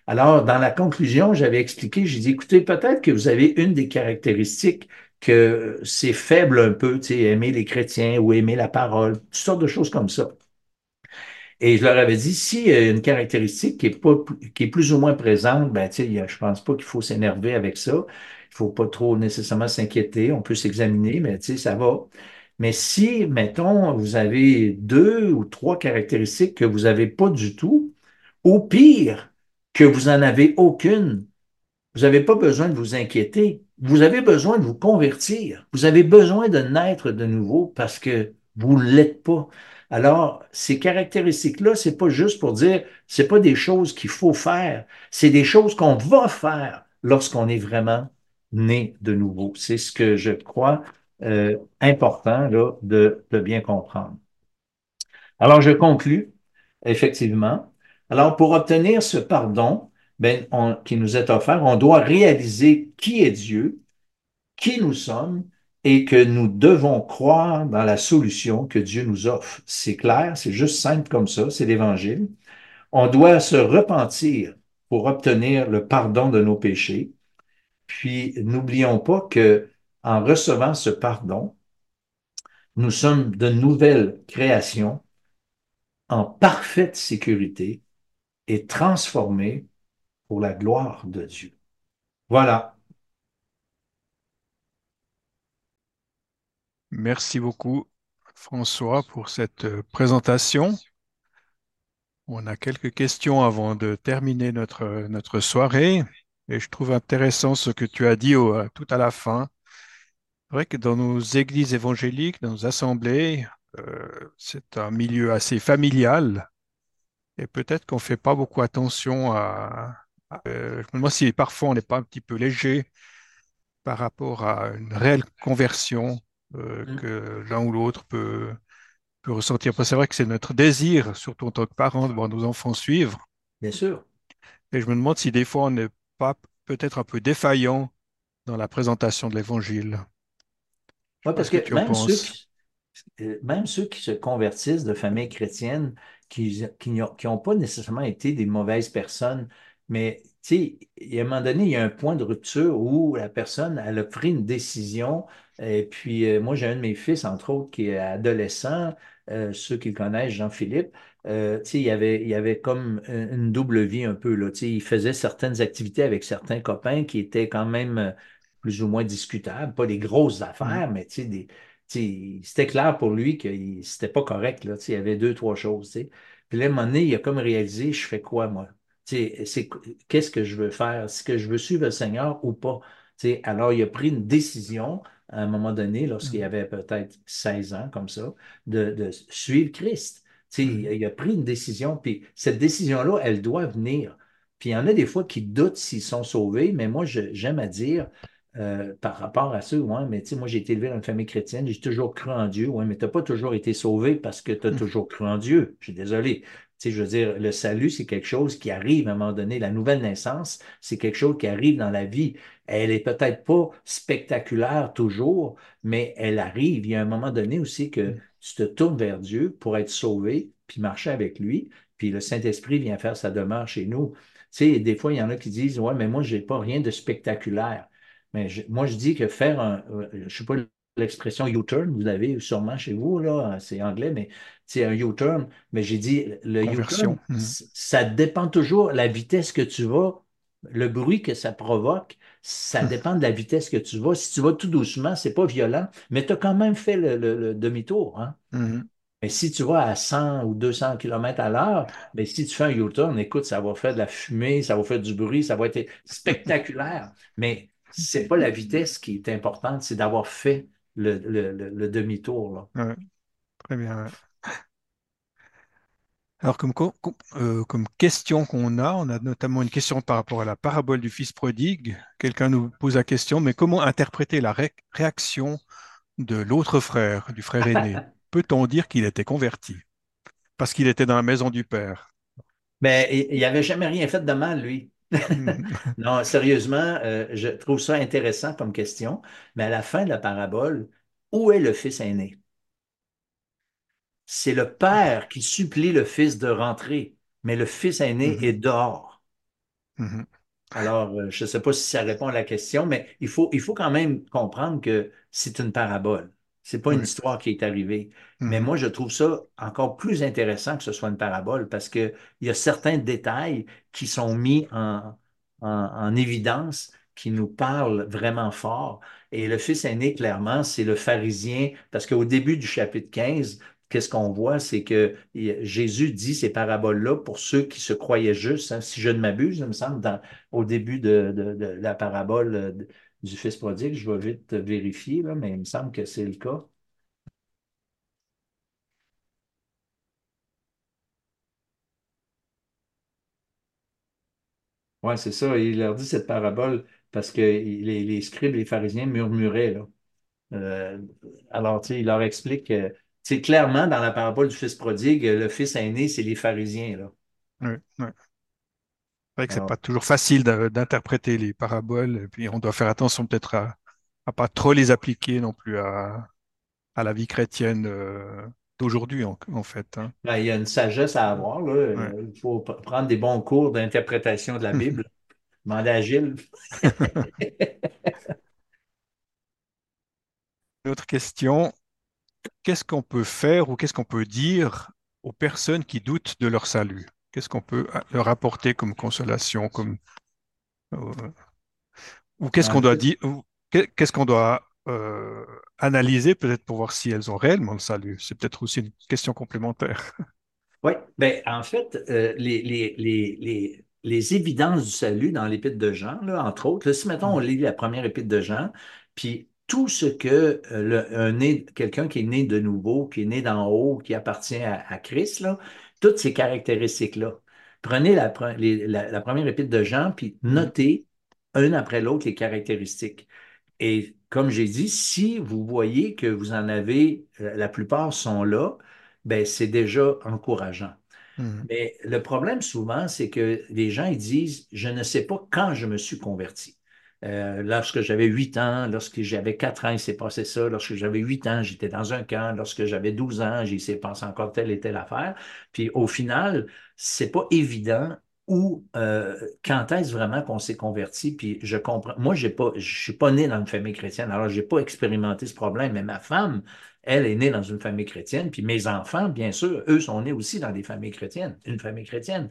[SPEAKER 2] Alors, dans la conclusion, j'avais expliqué, j'ai dit, écoutez, peut-être que vous avez une des caractéristiques que c'est faible un peu, tu sais, aimer les chrétiens ou aimer la parole, toutes sortes de choses comme ça. Et je leur avais dit, s'il y a une caractéristique qui est, pas, qui est plus ou moins présente, ben, tu sais, il y a- je pense pas qu'il faut s'énerver avec ça. Il faut pas trop nécessairement s'inquiéter. On peut s'examiner, mais tu sais, ça va. Mais si, mettons, vous avez deux ou trois caractéristiques que vous n'avez pas du tout, au pire, que vous n'en avez aucune, vous n'avez pas besoin de vous inquiéter. Vous avez besoin de vous convertir. Vous avez besoin de naître de nouveau parce que vous ne l'êtes pas. Alors, ces caractéristiques-là, c'est pas juste pour dire, c'est pas des choses qu'il faut faire, c'est des choses qu'on va faire lorsqu'on est vraiment né de nouveau. C'est ce que je crois euh, important là, de, de bien comprendre. Alors, je conclus, effectivement. Alors, pour obtenir ce pardon ben, on- qui nous est offert, on doit réaliser qui est Dieu, qui nous sommes et que nous devons croire dans la solution que Dieu nous offre. C'est clair, c'est juste simple comme ça, c'est l'Évangile. On doit se repentir pour obtenir le pardon de nos péchés. Puis, n'oublions pas que en recevant ce pardon, nous sommes de nouvelles créations en parfaite sécurité et transformés pour la gloire de Dieu. Voilà.
[SPEAKER 1] Merci beaucoup, François, pour cette euh, présentation. On a quelques questions avant de terminer notre, notre soirée. Et je trouve intéressant ce que tu as dit au- euh, tout à la fin. C'est vrai que dans nos églises évangéliques, dans nos assemblées, euh, c'est un milieu assez familial et peut-être qu'on ne fait pas beaucoup attention à... à- euh, je me demande si parfois on n'est pas un petit peu léger par rapport à une réelle conversion euh,
[SPEAKER 2] Mm.
[SPEAKER 1] que l'un ou l'autre peut, peut ressentir. Parce que c'est vrai que c'est notre désir, surtout en tant que parents, de voir nos enfants suivre.
[SPEAKER 2] Bien sûr.
[SPEAKER 1] Et je me demande si des fois on n'est pas peut-être un peu défaillant dans la présentation de l'Évangile. Je sais
[SPEAKER 2] Oui,
[SPEAKER 1] pas
[SPEAKER 2] parce
[SPEAKER 1] ce que
[SPEAKER 2] que
[SPEAKER 1] tu en
[SPEAKER 2] même ceux
[SPEAKER 1] penses.
[SPEAKER 2] qui, euh, même ceux qui se convertissent de familles chrétiennes, qui, qui n'ont qui n'ont pas nécessairement été des mauvaises personnes, mais tu sais, il y a un moment donné, il y a un point de rupture où la personne, elle a pris une décision. Et puis, euh, moi, j'ai un de mes fils, entre autres, qui est adolescent, euh, ceux qui le connaissent, Jean-Philippe, euh, tu sais, il y avait, il y avait comme une une double vie un peu, là. Tu sais, il faisait certaines activités avec certains copains qui étaient quand même euh, plus ou moins discutables, pas des grosses
[SPEAKER 1] Mm,
[SPEAKER 2] affaires, mais tu sais, des sais, c'était clair pour lui que il- c'était pas correct, là. Tu sais, il y avait deux, trois choses. Tu sais. Puis là, à un moment donné, il a comme réalisé, je fais quoi, moi? Tu sais, c'est, qu'est-ce que je veux faire? Est-ce que je veux suivre le Seigneur ou pas? Tu sais, alors, il a pris une décision à un moment donné, lorsqu'il
[SPEAKER 1] mm,
[SPEAKER 2] avait peut-être seize ans, comme ça, de, de suivre Christ. Tu sais, il
[SPEAKER 1] mm,
[SPEAKER 2] il a pris une décision, puis cette décision-là, elle doit venir. Puis il y en a des fois qui doutent s'ils sont sauvés, mais moi, je- j'aime à dire, euh, par rapport à ça, ouais, mais tu sais, moi, j'ai été élevé dans une famille chrétienne, j'ai toujours cru en Dieu, ouais, mais tu n'as pas toujours été sauvé parce que tu as
[SPEAKER 1] mm,
[SPEAKER 2] toujours cru en Dieu. Je suis désolé. Tu sais, je veux dire, le salut, c'est quelque chose qui arrive à un moment donné. La nouvelle naissance, c'est quelque chose qui arrive dans la vie. Elle est peut-être pas spectaculaire toujours, mais elle arrive. Il y a un moment donné aussi que
[SPEAKER 1] mm.
[SPEAKER 2] tu te tournes vers Dieu pour être sauvé, puis marcher avec lui, puis le Saint-Esprit vient faire sa demeure chez nous. Tu sais, des fois, il y en a qui disent, ouais, mais moi, j'ai pas rien de spectaculaire. Mais je- moi, je dis que faire un, euh, je sais pas l'expression U-turn, vous l'avez sûrement chez vous, là, c'est anglais, mais c'est un U-turn. Mais j'ai dit, le
[SPEAKER 1] Conversion.
[SPEAKER 2] U-turn,
[SPEAKER 1] Mm,
[SPEAKER 2] c- ça dépend toujours de la vitesse que tu vas, le bruit que ça provoque, ça dépend de la vitesse que tu vas. Si tu vas tout doucement, c'est pas violent, mais tu as quand même fait le, le- le demi-tour, hein.
[SPEAKER 1] mm.
[SPEAKER 2] Mais si tu vas à cent ou deux cents kilomètres à l'heure, mais si tu fais un U-turn, écoute, ça va faire de la fumée, ça va faire du bruit, ça va être spectaculaire. Mais c'est pas la vitesse qui est importante, c'est d'avoir fait le, le- le- le demi-tour, là.
[SPEAKER 1] Ouais, très bien. Ouais. Alors, comme, co- co- euh, comme question qu'on a, on a notamment une question par rapport à la parabole du fils prodigue. Quelqu'un nous pose la question, mais comment interpréter la ré- réaction de l'autre frère, du frère aîné? Peut-on dire qu'il était converti parce qu'il était dans la maison du père?
[SPEAKER 2] Mais il n'avait jamais rien fait de mal, lui.
[SPEAKER 1] Mhm.
[SPEAKER 2] Non, sérieusement, euh, je trouve ça intéressant comme question. Mais à la fin de la parabole, où est le fils aîné? C'est le père qui supplie le fils de rentrer, mais le fils aîné est
[SPEAKER 1] Mhm.
[SPEAKER 2] dehors.
[SPEAKER 1] Mhm.
[SPEAKER 2] Alors, euh, je ne sais pas si ça répond à la question, mais il faut, il faut quand même comprendre que c'est une parabole. C'est pas une
[SPEAKER 1] Oui.
[SPEAKER 2] histoire qui est arrivée. Mais
[SPEAKER 1] Mhm.
[SPEAKER 2] moi, je trouve ça encore plus intéressant que ce soit une parabole parce qu'il y a certains détails qui sont mis en, en, en évidence, qui nous parlent vraiment fort. Et le fils aîné, clairement, c'est le pharisien, parce qu'au début du chapitre quinze, qu'est-ce qu'on voit? C'est que Jésus dit ces paraboles-là pour ceux qui se croyaient justes, hein. Si je ne m'abuse, il me semble, dans au début de, de- de la parabole euh, du Fils prodigue. Je vais vite vérifier, là, mais il me semble que c'est le cas. Oui, c'est ça. Il leur dit cette parabole parce que les, les scribes et les pharisiens murmuraient, là. Euh, alors, tu sais, il leur explique que, tu sais, clairement, dans la parabole du Fils prodigue, le fils aîné, c'est les pharisiens, là.
[SPEAKER 1] Oui, oui. C'est vrai que c'est
[SPEAKER 2] Alors,
[SPEAKER 1] pas toujours facile de- d'interpréter les paraboles, et puis on doit faire attention peut-être à, à pas trop les appliquer non plus à, à la vie chrétienne euh, d'aujourd'hui en, en fait, hein.
[SPEAKER 2] ben, il y a une sagesse à avoir, là.
[SPEAKER 1] Ouais.
[SPEAKER 2] Euh, Il faut p- prendre des bons cours d'interprétation de la Bible. Demander à Gilles.
[SPEAKER 1] Une autre question, qu'est-ce qu'on peut faire ou qu'est-ce qu'on peut dire aux personnes qui doutent de leur salut? Qu'est-ce qu'on peut euh, leur apporter comme consolation, comme euh, ou qu'est-ce qu'on
[SPEAKER 2] En
[SPEAKER 1] doit
[SPEAKER 2] fait,
[SPEAKER 1] dire, ou qu'est- qu'est-ce qu'on doit euh, analyser peut-être pour voir si elles ont réellement le salut? C'est peut-être aussi une question complémentaire.
[SPEAKER 2] oui, ben, en fait, euh, les, les, les, les, les évidences du salut dans l'Épître de Jean, là, entre autres, là, si mettons on
[SPEAKER 1] Mhm.
[SPEAKER 2] lit la première Épître de Jean, puis tout ce que euh, le- un né- quelqu'un qui est né de nouveau, qui est né d'en haut, qui appartient à, à Christ, là, toutes ces caractéristiques-là. Prenez la, pre- les- la, la première Épître de Jean, puis
[SPEAKER 1] Mhm.
[SPEAKER 2] notez un après l'autre les caractéristiques. Et comme j'ai dit, si vous voyez que vous en avez, euh, la plupart sont là, ben c'est déjà encourageant.
[SPEAKER 1] Mhm.
[SPEAKER 2] Mais le problème souvent, c'est que les gens ils disent, je ne sais pas quand je me suis converti. Euh, lorsque j'avais huit ans, lorsque j'avais quatre ans, il s'est passé ça. Lorsque j'avais huit ans, j'étais dans un camp. Lorsque j'avais douze ans, il s'est passé encore telle et telle affaire. Puis au final, c'est pas évident où, euh, quand est-ce vraiment qu'on s'est converti. Puis je comprends. Moi, j'ai pas, je suis pas né dans une famille chrétienne, alors j'ai pas expérimenté ce problème. Mais ma femme, elle est née dans une famille chrétienne, puis mes enfants, bien sûr, eux sont nés aussi dans des familles chrétiennes, une famille chrétienne.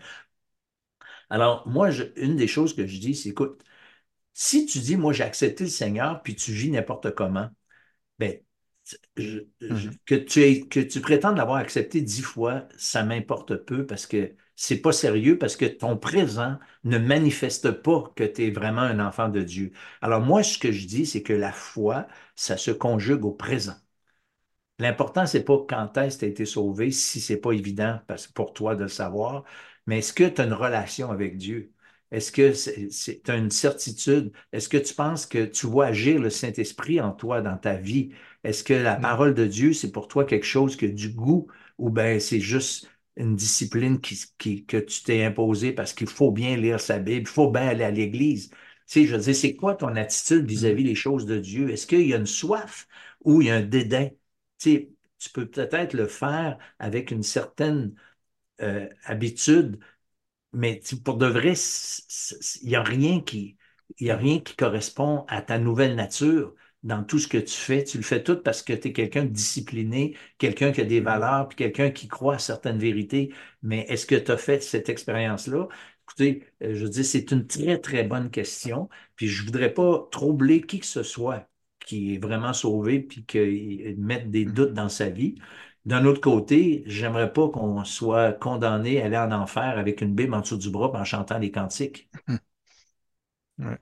[SPEAKER 2] Alors, moi, je- une des choses que je dis, c'est, écoute, si tu dis, moi, j'ai accepté le Seigneur, puis tu vis n'importe comment, ben, je- je-
[SPEAKER 1] Mhm.
[SPEAKER 2] que tu aies- que tu prétendes l'avoir accepté dix fois, ça m'importe peu parce que c'est pas sérieux, parce que ton présent ne manifeste pas que tu es vraiment un enfant de Dieu. Alors, moi, ce que je dis, c'est que la foi, ça se conjugue au présent. L'important, c'est pas quand est-ce que tu as été sauvé, si c'est pas évident parce, pour toi de le savoir, mais est-ce que tu as une relation avec Dieu? Est-ce que tu as une certitude? Est-ce que tu penses que tu vois agir le Saint-Esprit en toi dans ta vie? Est-ce que la
[SPEAKER 1] Mhm.
[SPEAKER 2] parole de Dieu, c'est pour toi quelque chose qui a du goût ou bien c'est juste une discipline qui, qui- que tu t'es imposée parce qu'il faut bien lire sa Bible, il faut bien aller à l'église? Tu sais, je veux dire, c'est quoi ton attitude
[SPEAKER 1] Mhm.
[SPEAKER 2] vis-à-vis des choses de Dieu? Est-ce qu'il y a une soif ou il y a un dédain? Tu sais, tu peux peut-être le faire avec une certaine euh, habitude, mais tu- pour de vrai, c- c- il n'y a rien qui, il y a
[SPEAKER 1] Mhm.
[SPEAKER 2] rien qui correspond à ta nouvelle nature dans tout ce que tu fais. Tu le fais tout parce que tu es quelqu'un de discipliné, quelqu'un qui a des
[SPEAKER 1] Mhm.
[SPEAKER 2] valeurs, puis quelqu'un qui croit à certaines vérités. Mais est-ce que tu as fait cette expérience-là? Écoutez, euh, je dis, c'est une très, très bonne question. Puis je voudrais pas troubler qui que ce soit qui est vraiment sauvé, puis qui mette des
[SPEAKER 1] Mhm.
[SPEAKER 2] doutes dans sa vie. D'un autre côté, j'aimerais pas qu'on soit condamné à aller en enfer avec une Bible en dessous du bras en chantant des cantiques.
[SPEAKER 1] Mhm. Ouais.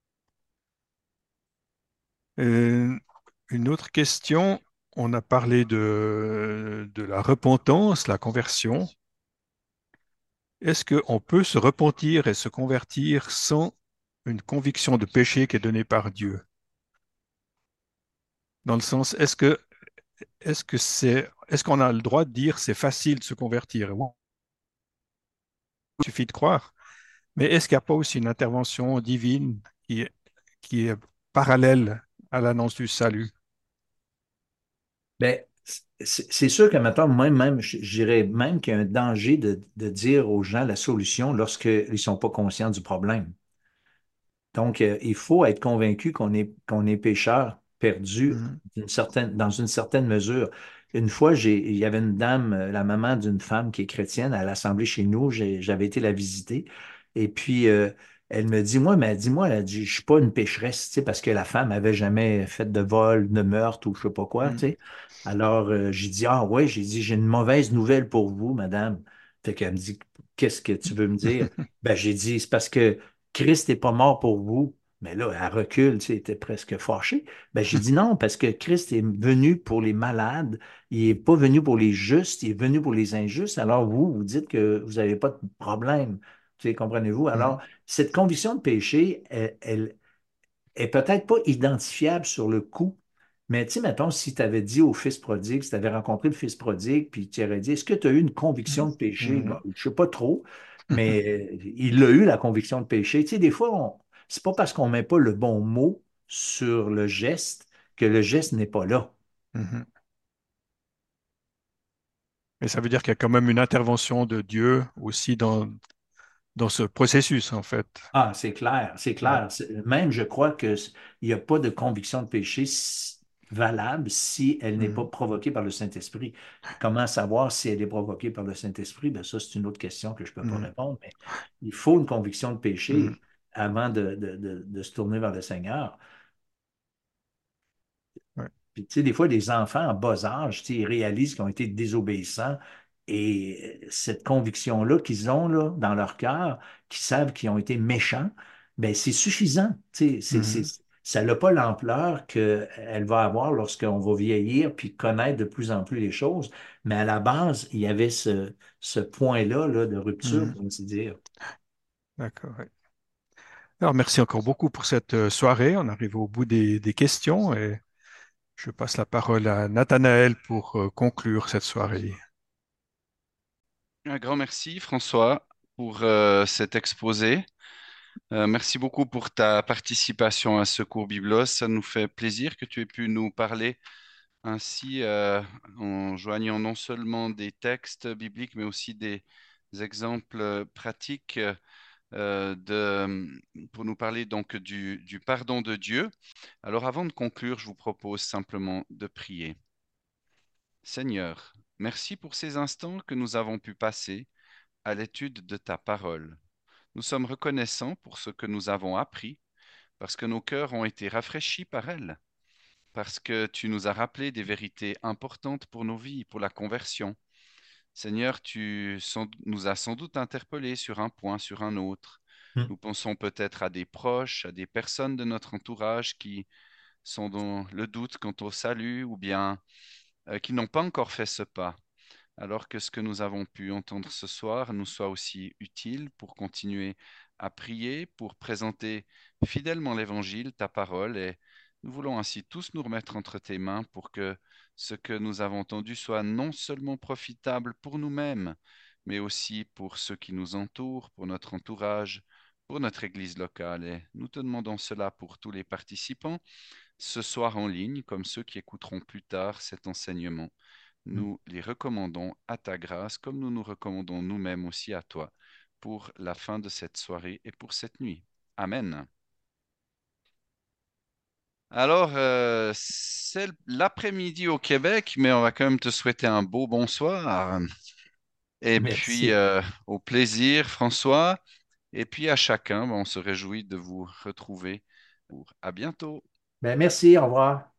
[SPEAKER 1] Euh, une autre question, on a parlé de, de la repentance, la conversion. Est-ce qu'on peut se repentir et se convertir sans une conviction de péché qui est donnée par Dieu? Dans le sens, est-ce que est-ce que c'est est-ce qu'on a le droit de dire c'est facile de se convertir? Oui, il suffit de croire. Mais est-ce qu'il n'y a pas aussi une intervention divine qui est, qui est parallèle à l'annonce du salut?
[SPEAKER 2] Ben, C'est c'est sûr que maintenant, moi-même, je je dirais même qu'il y a un danger de, de dire aux gens la solution lorsqu'ils ne sont pas conscients du problème. Donc, euh, il faut être convaincu qu'on est, qu'on est pécheur perdu
[SPEAKER 1] Mhm.
[SPEAKER 2] d'une certaine, dans une certaine mesure. Une fois, j'ai, il y avait une dame, euh, la maman d'une femme qui est chrétienne à l'assemblée chez nous, j'ai- j'avais été la visiter. Et puis, euh, elle me dit, moi, mais elle dit, moi, elle dit, je suis pas une pécheresse, tu sais, parce que la femme avait jamais fait de vol, de meurtre ou je sais pas quoi, tu
[SPEAKER 1] Mhm.
[SPEAKER 2] sais. Alors, euh, j'ai dit, ah ouais, j'ai dit, j'ai une mauvaise nouvelle pour vous, madame. Fait qu'elle me dit, qu'est-ce que tu veux me dire? Ben, j'ai dit, c'est parce que Christ n'est pas mort pour vous. Mais là, elle recule, tu sais, elle était presque fâchée. Ben, j'ai dit non, parce que Christ est venu pour les malades. Il n'est pas venu pour les justes, il est venu pour les injustes. Alors vous, vous dites que vous n'avez pas de problème. Tu sais, comprenez-vous? Alors,
[SPEAKER 1] Mhm.
[SPEAKER 2] cette conviction de péché, elle, elle est peut-être pas identifiable sur le coup. Mais tu sais, mettons, si tu avais dit au fils prodigue, si tu avais rencontré le fils prodigue, puis tu aurais dit, est-ce que tu as eu une conviction de péché? Bon,
[SPEAKER 1] Mhm.
[SPEAKER 2] je ne sais pas trop, mais euh, il a eu la conviction de péché. Tu sais, des fois, on, c'est pas parce qu'on met pas le bon mot sur le geste que le geste n'est pas là.
[SPEAKER 1] Mhm. Et ça veut dire qu'il y a quand même une intervention de Dieu aussi dans, dans ce processus, en fait.
[SPEAKER 2] Ah, c'est clair, c'est
[SPEAKER 1] Ouais.
[SPEAKER 2] clair. C'est- Même, je crois que s- il n'y a pas de conviction de péché s- valable si elle n'est pas
[SPEAKER 1] Mhm.
[SPEAKER 2] provoquée par le Saint-Esprit. Comment savoir si elle est provoquée par le Saint-Esprit? Ben, ça, c'est une autre question que je ne peux pas
[SPEAKER 1] Mhm.
[SPEAKER 2] répondre, mais il faut une conviction de
[SPEAKER 1] Mhm.
[SPEAKER 2] péché avant de, de- de- de se tourner vers le Seigneur.
[SPEAKER 1] Ouais.
[SPEAKER 2] Puis, tu sais, des fois, des enfants en bas âge, tu sais, ils réalisent qu'ils ont été désobéissants et euh, cette conviction-là qu'ils ont là, dans leur cœur, qu'ils savent qu'ils ont été méchants, ben c'est suffisant. Tu sais, c'est,
[SPEAKER 1] Mhm.
[SPEAKER 2] c'est- ça n'a pas l'ampleur qu'elle va avoir lorsqu'on va vieillir puis connaître de plus en plus les choses. Mais à la base, il y avait ce, ce point-là là, de rupture,
[SPEAKER 1] Mhm.
[SPEAKER 2] pour ainsi dire.
[SPEAKER 1] D'accord. Ouais. Alors, merci encore beaucoup pour cette euh, soirée. On arrive au bout des, des questions et je passe la parole à Nathanaël pour euh, conclure cette soirée.
[SPEAKER 3] Un grand merci, François, pour euh, cet exposé. Euh, merci beaucoup pour ta participation à ce cours Biblos. Ça nous fait plaisir que tu aies pu nous parler ainsi euh, en joignant non seulement des textes bibliques, mais aussi des exemples euh, pratiques euh, de, pour nous parler donc du, du pardon de Dieu. Alors avant de conclure, je vous propose simplement de prier. Seigneur, merci pour ces instants que nous avons pu passer à l'étude de ta parole. Nous sommes reconnaissants pour ce que nous avons appris, parce que nos cœurs ont été rafraîchis par elle, parce que tu nous as rappelé des vérités importantes pour nos vies, pour la conversion. Seigneur, tu sans- nous as sans doute interpellés sur un point, sur un autre.
[SPEAKER 2] Hmm.
[SPEAKER 3] Nous pensons peut-être à des proches, à des personnes de notre entourage qui sont dans le doute quant au salut ou bien euh, qui n'ont pas encore fait ce pas. Alors que ce que nous avons pu entendre ce soir nous soit aussi utile pour continuer à prier, pour présenter fidèlement l'Évangile, ta parole, et nous voulons ainsi tous nous remettre entre tes mains pour que ce que nous avons entendu soit non seulement profitable pour nous-mêmes, mais aussi pour ceux qui nous entourent, pour notre entourage, pour notre Église locale. Et nous te demandons cela pour tous les participants, ce soir en ligne, comme ceux qui écouteront plus tard cet enseignement. Nous les recommandons à ta grâce, comme nous nous recommandons nous-mêmes aussi à toi, pour la fin de cette soirée et pour cette nuit. Amen. Alors, euh, c'est l'après-midi au Québec, mais on va quand même te souhaiter un beau bonsoir. Et puis,
[SPEAKER 2] Merci.
[SPEAKER 3] euh, au plaisir, François. Et puis à chacun, ben, on se réjouit de vous retrouver. À bientôt.
[SPEAKER 2] Ben, merci, au revoir.